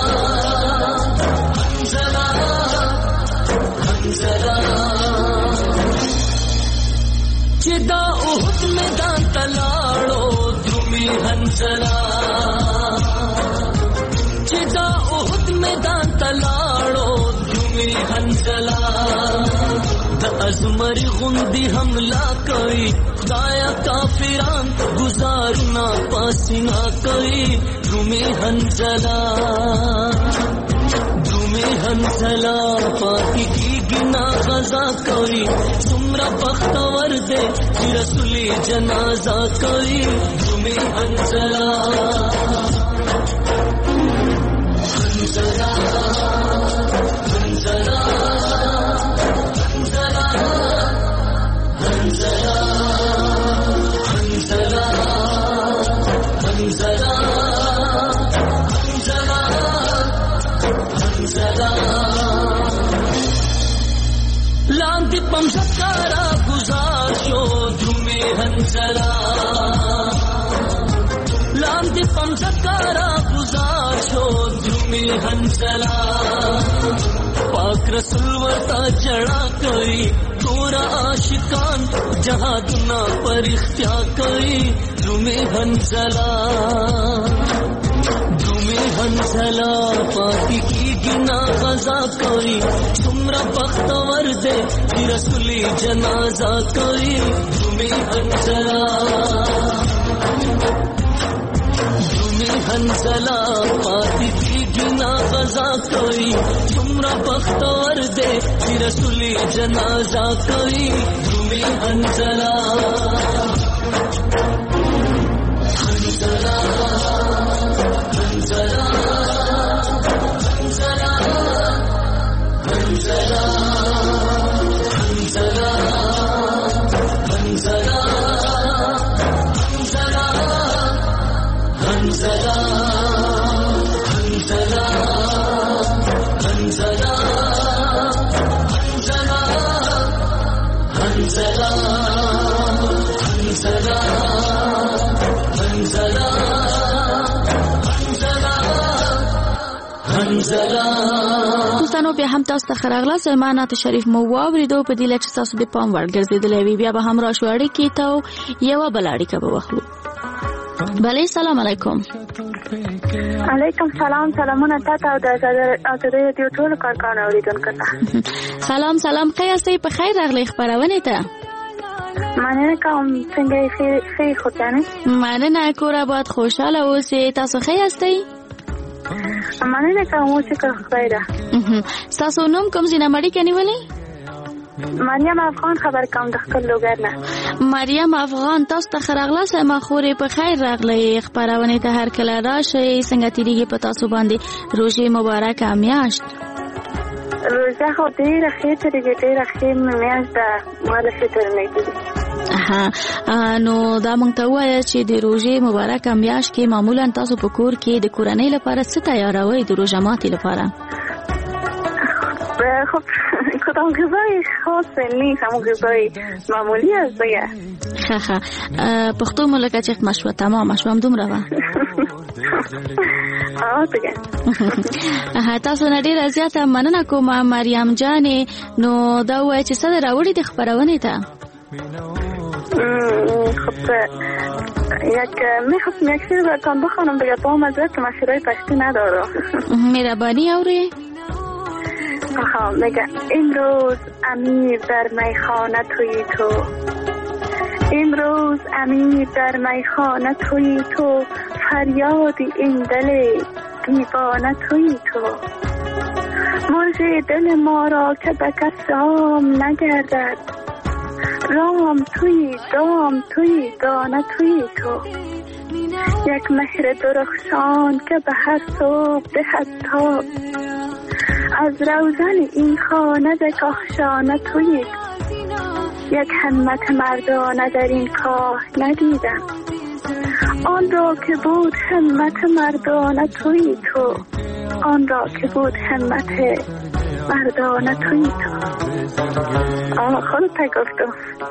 هنزلا هنزلا چې دا اوهد میدان تلاړو درومي هنزلا چې دا اوهد میدان تلاړو درومي هنزلا د ازمري غوندي حمله کوي خدایا کافران گزارنا پاسینا کوي رومي هنزلا رومي هنزلا پاتې کیږي نا غزا کوي څومره بختور دی چې رسول جنازه کوي رومي هنزلا هنزلا هنزلا هنزلا هنزلا هنزلا هنزلا هنزلا لاندې پمزکارا گزار شو درومي هنزلا لاندې پمزکارا گزار شو درومي هنزلا پاک رسول ورتا جڑا کوي تورا عاشقان جهادنا پر اختیار کوي رومي هنزلا رومي هنزلا پاتې کیږي نا غزا کوي څومره بختور دی چې رسول جنازه کوي رومي هنزلا رومي هنزلا پاتې کیږي نا غزا کوي څومره بختور دی چې رسول جنازه کوي رومي هنزلا هنزلا هنزلا هنزلا هنزلا هنزلا هنزلا هنزلا هنزلا هنزلا هنزلا هنزلا هنزلا هنزلا هنزلا دوستانو بیا هم تاسو ته خراغله سلمانات شریف مو واوریدو په دې لچ تاسو د پام وړ ګرځیدلې وی بیا به هم را شو اړیکې ته یو بلاړی کبه واخلو بله سلام علیکم علیکم سلام سلامونه تاسو او د دې ټول کارکان اوریدونکو ته سلام سلام قیاسې په خیر راغلی خبرونه ته مننه کوم څنګه ښه خوشاله مننه کور آباد خوشاله اوسئ تاسو ښه یاستئ مننه کوم چې خیره تاسو نوم کوم ځای نه مړی کني ولې مریم افغان خبر کوم د خپل لوګر نه مریم افغان تاسو ته خراغله سم خورې په خیر راغلی خبرونه ته هر کله راشي څنګه تیریږي په تاسو باندې روزه مبارکه میاشت روزه خو ډیره ښه تیریږي ډیره ښه میاشت ده مال فطر نه کیږي نو دا مونږ ته وایي چې د روزه مبارکه میاشت کې معمولا تاسو په کور کې د کورنۍ لپاره څه تیاروي د روزه ماتي لپاره خب کدام غذای خاص نیست همون غذای معمولی است دیگه پختو ملکه چیخت مشوه تمام مشوه هم دوم روه دیگه تاسو نه ډیره زیاته مننه کوم مریم جانې نو دا وایي چې څه راوړي د خبرونې ته خب میخواستم یک چیز براتون بخونم دیگه با مزرد که مشهورای پشتی نداره مهربانی اوری میگه امروز امیر در میخانه توی تو امروز امیر در میخانه توی تو فریاد این دل دیوانه توی تو مرغ دل ما را که به کس رام نگردد رام توی دام توی دانه توی تو یک مهر درخشان که به هر صبح دهد تاب از روزن این خانه به کاخشانه تویی، یک همت مردانه در این کاه ندیدم. آن را که بود همت مردانه تویی تو، آن را که بود همت مردانه تویی تو. خودت گفتم.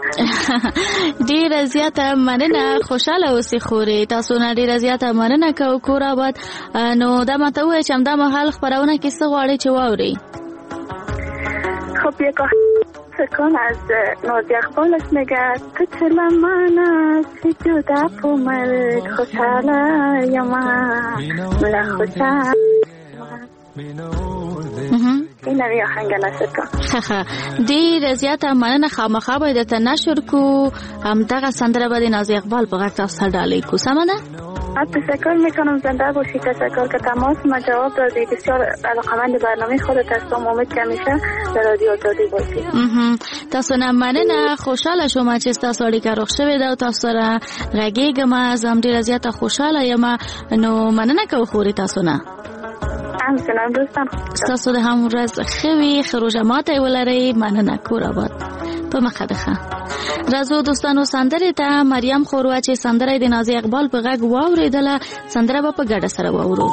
ډیره زیاته مننه، خوشاله اوسئ خورې. تاسو نه ډیره زیاته مننه کوو کور آباد. نو دا ماته ووایه چې همدا مهال خپرونه کې څه غواړئ چې واورئ؟ خب یک سکان از نازی اقبال است میگه تو چلا من است جدا پو ملک خوشحاله یا من ملا خوشحاله این نوی آهنگ نسکان. ډیره زیاته مننه. خامخا باید درته نشر کو، همدغه سندره به د نازی اقبال په غږ تاسو ډالۍ کو. سمه ده؟ تشکر میکنم. زنده باشید. تشکر که تماس ما جواب دادی. بسیار علاقمند برنامه خودت هستم. امید که همیشه در رادیو آزادی باشید. تاسو نه مننه. خوشحاله شوم چې تاسو اړیکه روغ شوې ده او تاسو سره غږیږم. زه هم ډیره زیاته خوشحاله یم. نو مننه کوو خورې تاسو نه. همچنان دوستان. ستاسو د هم ورځ ښه وي، ښه روژه ماتی ولرئ. مننه. کور آباد. په مخه ده. راځو دوستانو سندرې ته. مریم خوروا چې سندره د نازي اقبال په غږ واورېدله، سندره به په ګډه سره واورو.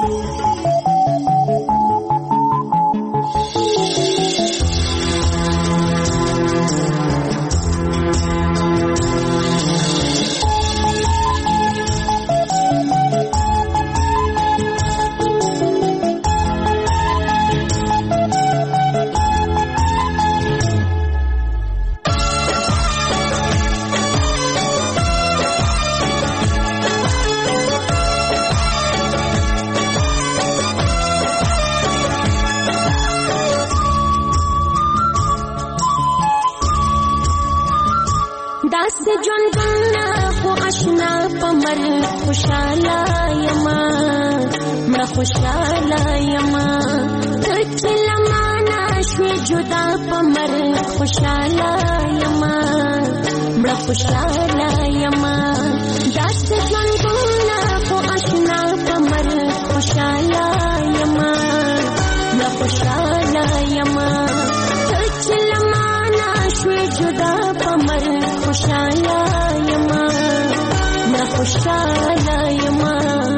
خوشاله یما مړه خوشاله یما ته لمانه شوې جدا په مرګ خوشاله یما مړه خوشاله یما داسې ژوندونه خو اشنا په مرګ خوشاله یما مړه خوشاله یما ته لمانه شوې جدا په مرګ خوشاله یما خوشاله یما.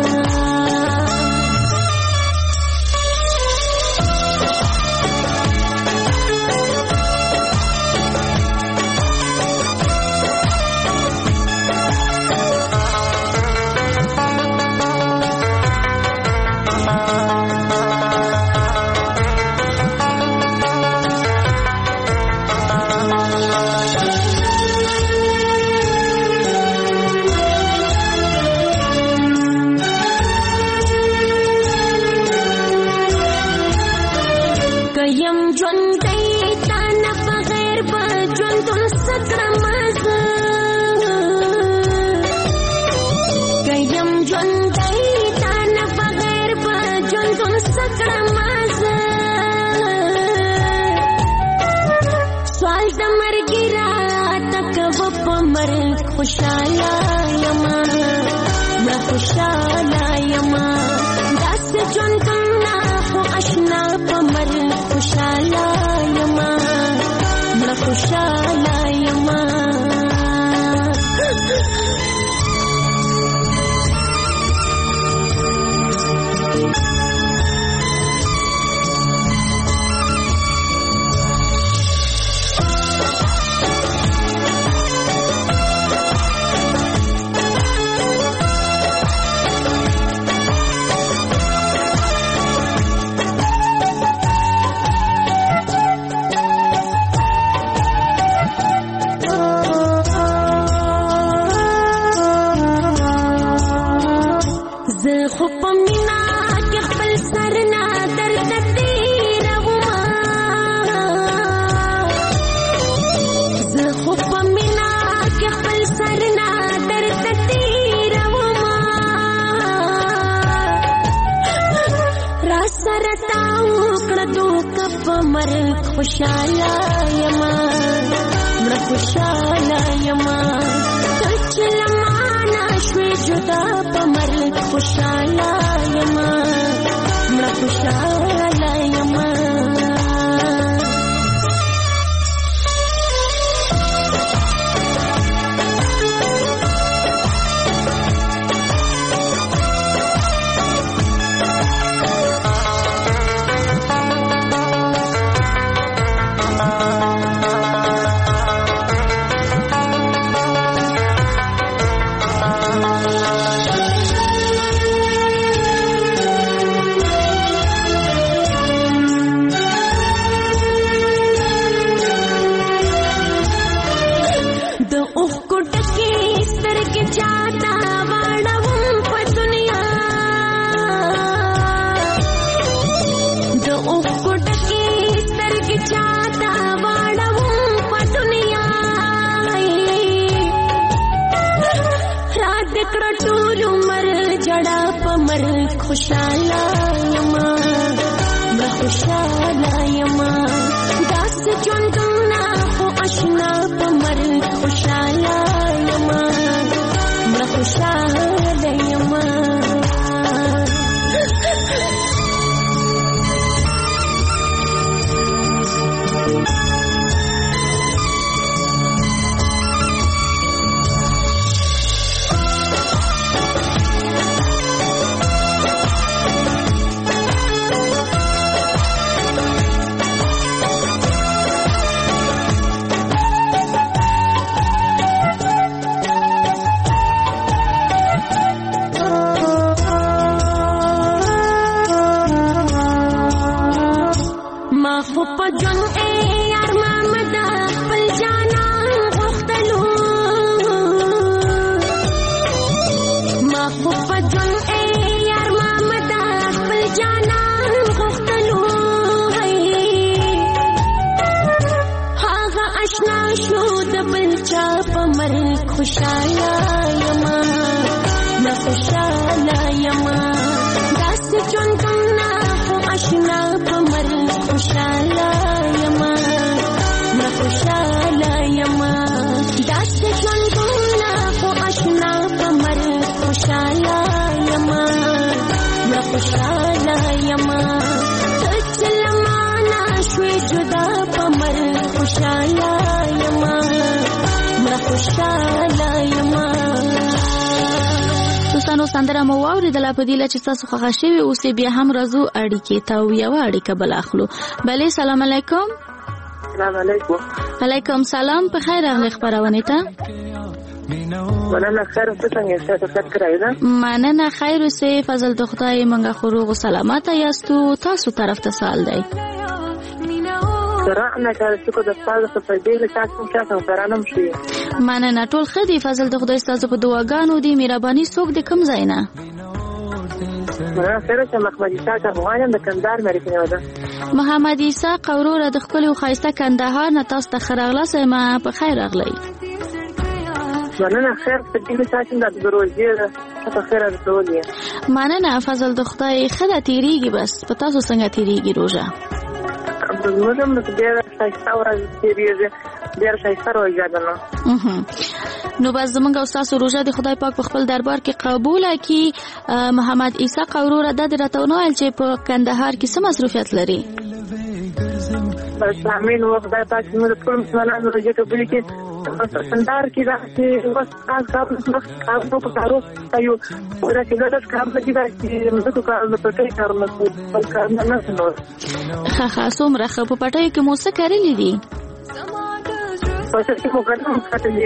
خوشاله یما مړه خوشاله یما داسې ژوندونه خو اشنا په مرګ خوشاله یما مړه خوشاله یما. خوشاله یما مړه خوشاله یما ته لمانه شوې جدا په مرګ خوشاله یما مړه خوشاله یما. خوشاله یما مړه خوشاله یما داسې ژوندونه خو اشنا په مرګ خوشاله یما مړه خوشاله یما خوشاله یما مړه خوشاله یما داسې ژوندونه خو اشنا په مرګ خوشاله یما مړه خوشاله یما داسې ژوندونه خو اشنا په مرګ خوشاله یما مړه خوشاله یما ته چې له مانه شوې جدا په مرګ خوشاله یما خوشاله یما. دوستانو سندره مو واوریدله په دې له چې تاسو خوښه شوي اوس بیا هم راځو اړیکې ته او یوه اړیکه بل اخلو. بلې سلام علیکم. سلام علیکم. علیکم سلام. په خیر راغلی خپرونې ته. مننه خیر اوسې. څنګه یاست؟ ښه کړی ده. مننه خیر اوسې. فضل د خدای منګه خو روغ و سلامته یاستو. تاسو طرف ته سوال دی. سره کار چې کو د استاد په دې له تاسو څخه فرانم شي. مننه ټول خدي. فضل د خدای ستاسو په دعاګانو دی. مهرباني څوک د کوم ځای نه؟ سره چې محمد عیسی افغان د کندهار مری کنه ده. محمد عیسی قوروره د خپل خایسته کندهار نه تاسو ته خراغله سم په خیر راغلی. مننه خیر په دې تاسو د روزي په خیر راځولې. مننه فضل د خدای خدای تیریږي. بس په تاسو څنګه تیریږي روزه؟ موږ هم ډېر ښایسته ورځ تیریږي. ډېر ښایسته روژه ده نو. نو بس زمونږ او ستاسو روژه د خدای پاک په خپل دربار کې قبوله کړي. محمد عیسی قوروره دا دې راته ونه ویل چې په کندهار کې څه مصروفیت لري؟ بس امین و خدای پاک زموږ ټول مسلمانانو روژه قبوله کړي. کندهار کې داسې بس خاص کارونه په کارو کوي. دا چې داسې کارونه دي چې موږ کارونه په کوي کارونه کوو. بل کارونه نه کوو. ښه څومره ښه. په پټیو کې مو څه کرلي دي؟ پټیو کې مو کرلي دي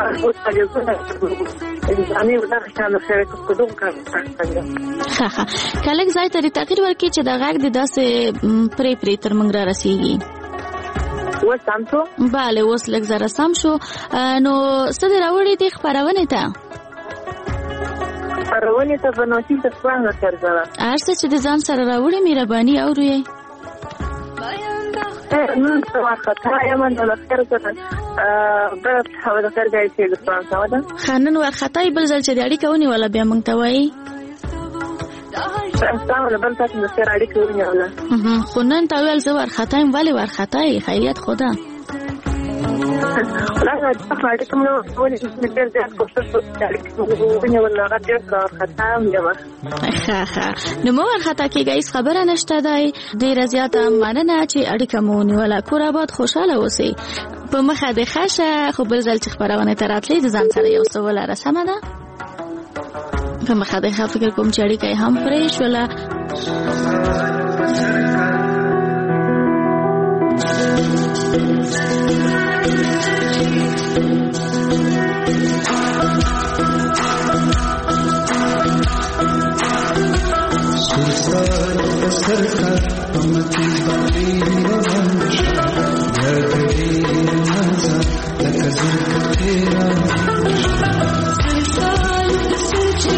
ښه. که لږ ځای ته تغیر ورکړي چې د غږ د داسې پرې تر موږ را رسیږي. اوس سم شو؟ بله اوس لږ زره سم شو. نو څه دې راوړي دي خپرونې ته؟ خپرونې ته په نوټي ته څنګه سره هر څه چې د ځان سره راوړي مهرباني اورو یې. نن وارخطا یم نو لخر سره بل څه د خیر ځای کې د پلان سم ده. خانن وارخطا بل ځل چې اړیکه ونیوله بیا موږ ته وایي. بل تاسو د سره اړیکه ونیوله. خو نن تا ویل زه وارخطا یم. ولې وارخطا یې؟ خیریت خو ده. نو مو ورخطا کېږئ. هیڅ خبره نشته دی. ډېره زیاته مننه چې اړیکه مو ونیوله. کور آباد خوشحاله اوسئ. په مخه دې ښه شه. خو بل ځل چې خپرونې ته راتلې د ځان سره یو څه ولره. سمه ده؟ په مخه دې ښه. فکر کوم چې اړیکه یې هم پرې شوله. सरकार अमती बारी वंशा गगरी नजा लकज़र तेरा सरकार सच्ची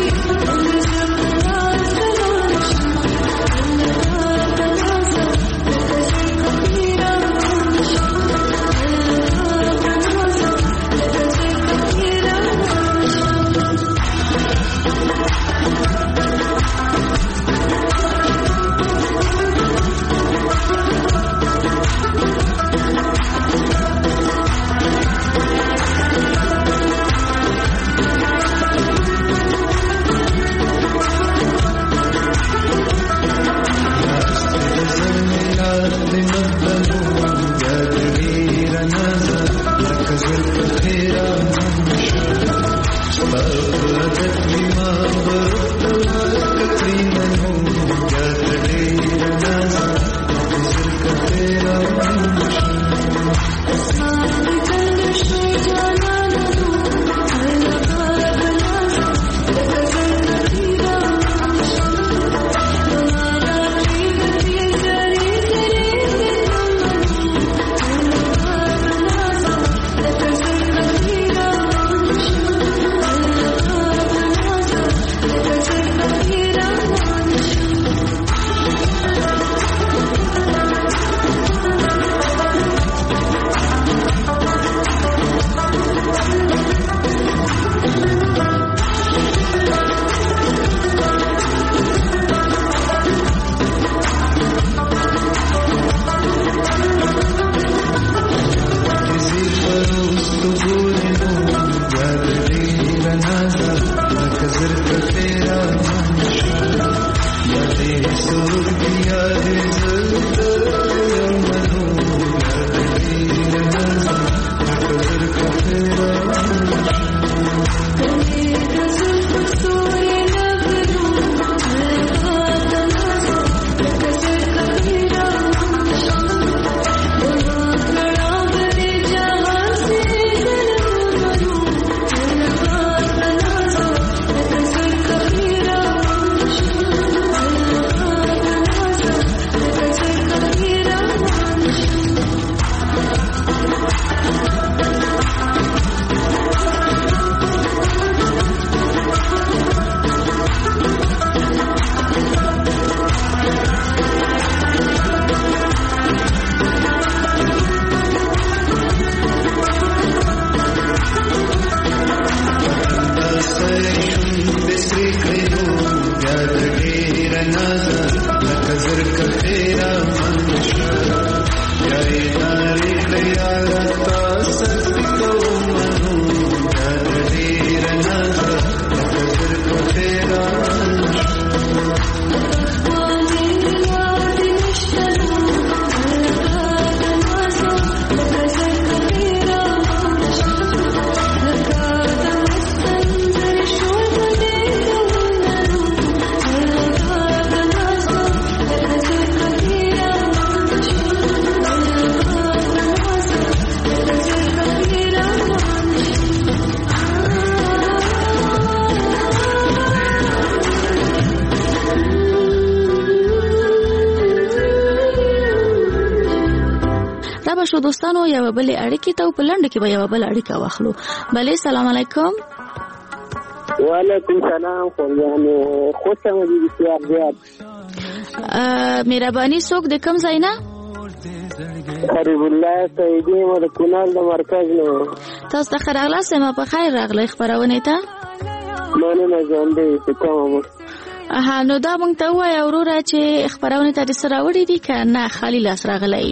دا به شو دوستانو یو بل اړیکې ته په لنډ کې به یو بل اړیکه واخلو. بله سلام علیکم. وعلیکم سلام. خو خوشم دي بسیار زیات. مهرباني څوک د کوم ځای نه؟ قریب الله سیدی مو د کونړ د مرکز نه. تاسو ته ښه راغلاست. ما په خیر راغلی خپرونې ته. مننه ژوندی کوم. نو دا مونږ ته ووایه وروره چې خپرونې ته دې څه راوړي دي که نه خالي لاس راغلی؟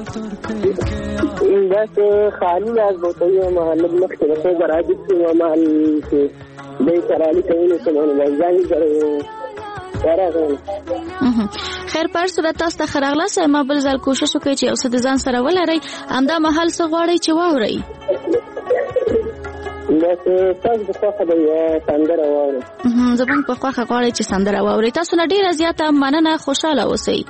داسې خالي لاس به ورته ووایم لږ مخکې د خوبه راجب شوم همال چې دی سره اړیکه ونیسم نو به ځان سره ورغلم. خیر په هر صورت تاسو ته ښه راغلاست. ما بل ځل کوشش وکړئ چې یو څه د ځان سره ولرئ. همدا مهال څه غواړئ چې واورئ؟ بس تاسو په خوښه د سندره واورئ. زموږ په خوښه غواړئ چې سندره واورئ. تاسو نه ډېره زیاته مننه. خوشحاله اوسئ.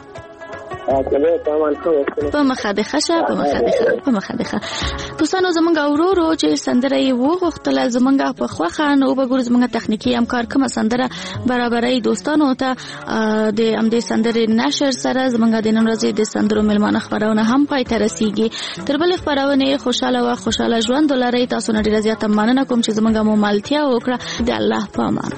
په مخه د ښه شه. په مخه د ښه. دوستانو زموږ ورورو چې سندره یې وغوښتله زموږ په خوښه، نو وګورو زموږ تخنیکي همکار کومه سندره برابروي دوستانو ته. د همدې سندرې نشر سره زموږ د نن ورځې د سندرو مېلمانه خپرونه هم پای ته رسیږي. تر بلې خپرونې خوشحاله وه، خوشحاله ژوند ولرئ. تاسو نه ډېره زیاته مننه کوم چې زموږ مو ملتیا وکړه. د الله په امان.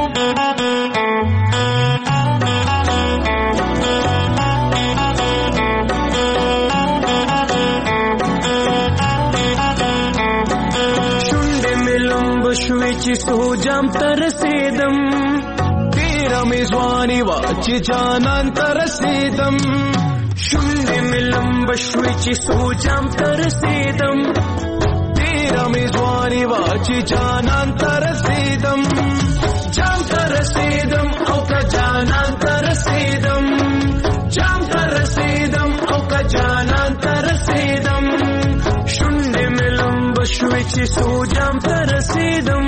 شوی چې سو جام تر رسیدم، تیرا میزوانی وا چې جانان تر رسیدم. شونډې مې لمبه شوی چې سو جام تر رسیدم، تیرا میزوانی وا چې جانان تر رسیدم. جام تر رسیدم او که جانان تر رسیدم، جام تر رسیدم او که جانان تر رسیدم. شونډې مې لمبه شوی چې سو جام تر رسیدم.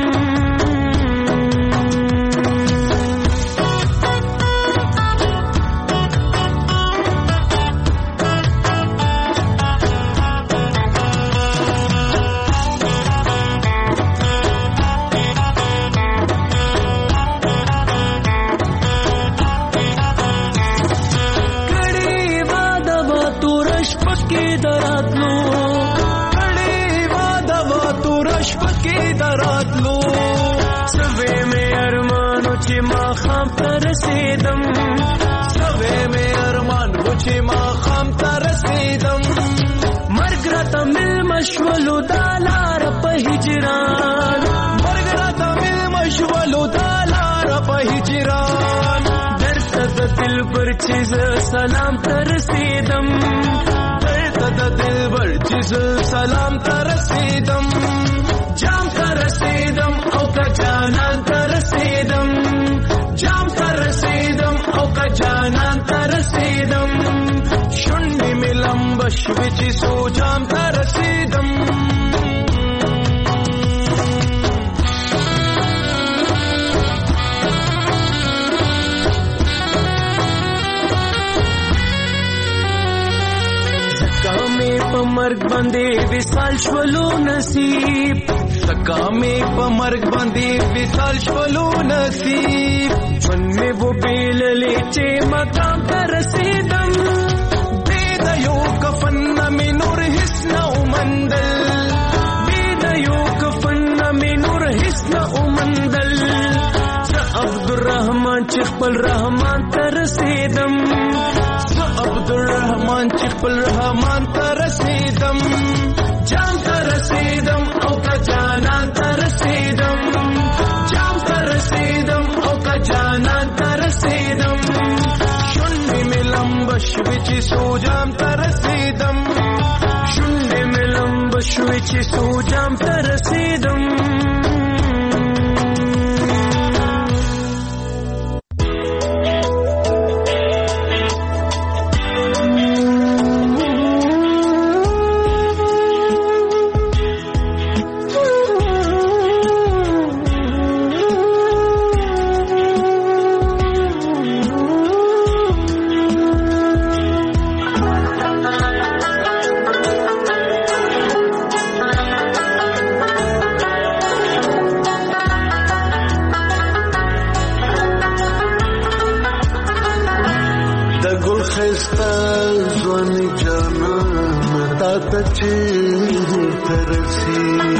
رسیدم سوې مې ارمان و چې ما خام ته رسیدم. مرګ راته مېلمه شولو دا لاره په هجران، مرګ راته مېلمه شولو دا لاره په هجران. درته د دلبر چې زه سلام ته رسیدم، درته د دلبر چې زه سلام ته رسیدم. جام ته رسیدم او که جانان ته رسیدم، جام ته رسیدم او که جانان ته رسیدم. شونډې مې لمبه شوې چې سو جام ته رسیدم. زکا مې په مرګ باندې وصال شولو نصیب، زکا مې په مرګ باندې وصال شولو نصیب. ژوند مې و بیللې چې مقام ته رسیدم، بې د یو کفن نه مې نور هېڅ نه ومندل، بې د یو کفن نه مې نور هېڅ نه ومندل. زه عبدالرحمن چې خپل رحمان ته رسیدم، زه عبدالرحمن چې خپل رحمان ته رسیدم. جام ته رسیدم او که جانان ته رسیدم، جام ته رسیدم او که جانان ته رسیدم. شونډې مې لمبه شوې چې سو جام ته رسیدم، شونډې مې لمبه شوې چې سو جام ته رسیدم. خستا ځواني جانانه تا ته چېرته رسي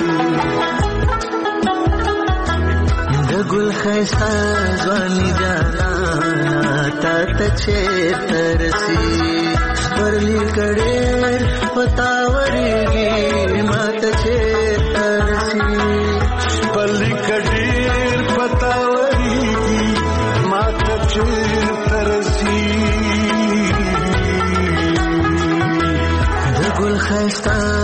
د ګل خستا ځواني جانانه تا ته چېرته رسي ورلی کډېر پتا ورېږي ما ته چېرته رسي ورلی کډېر پتا ورېږي ما ته چېرته رسي د ګل خستا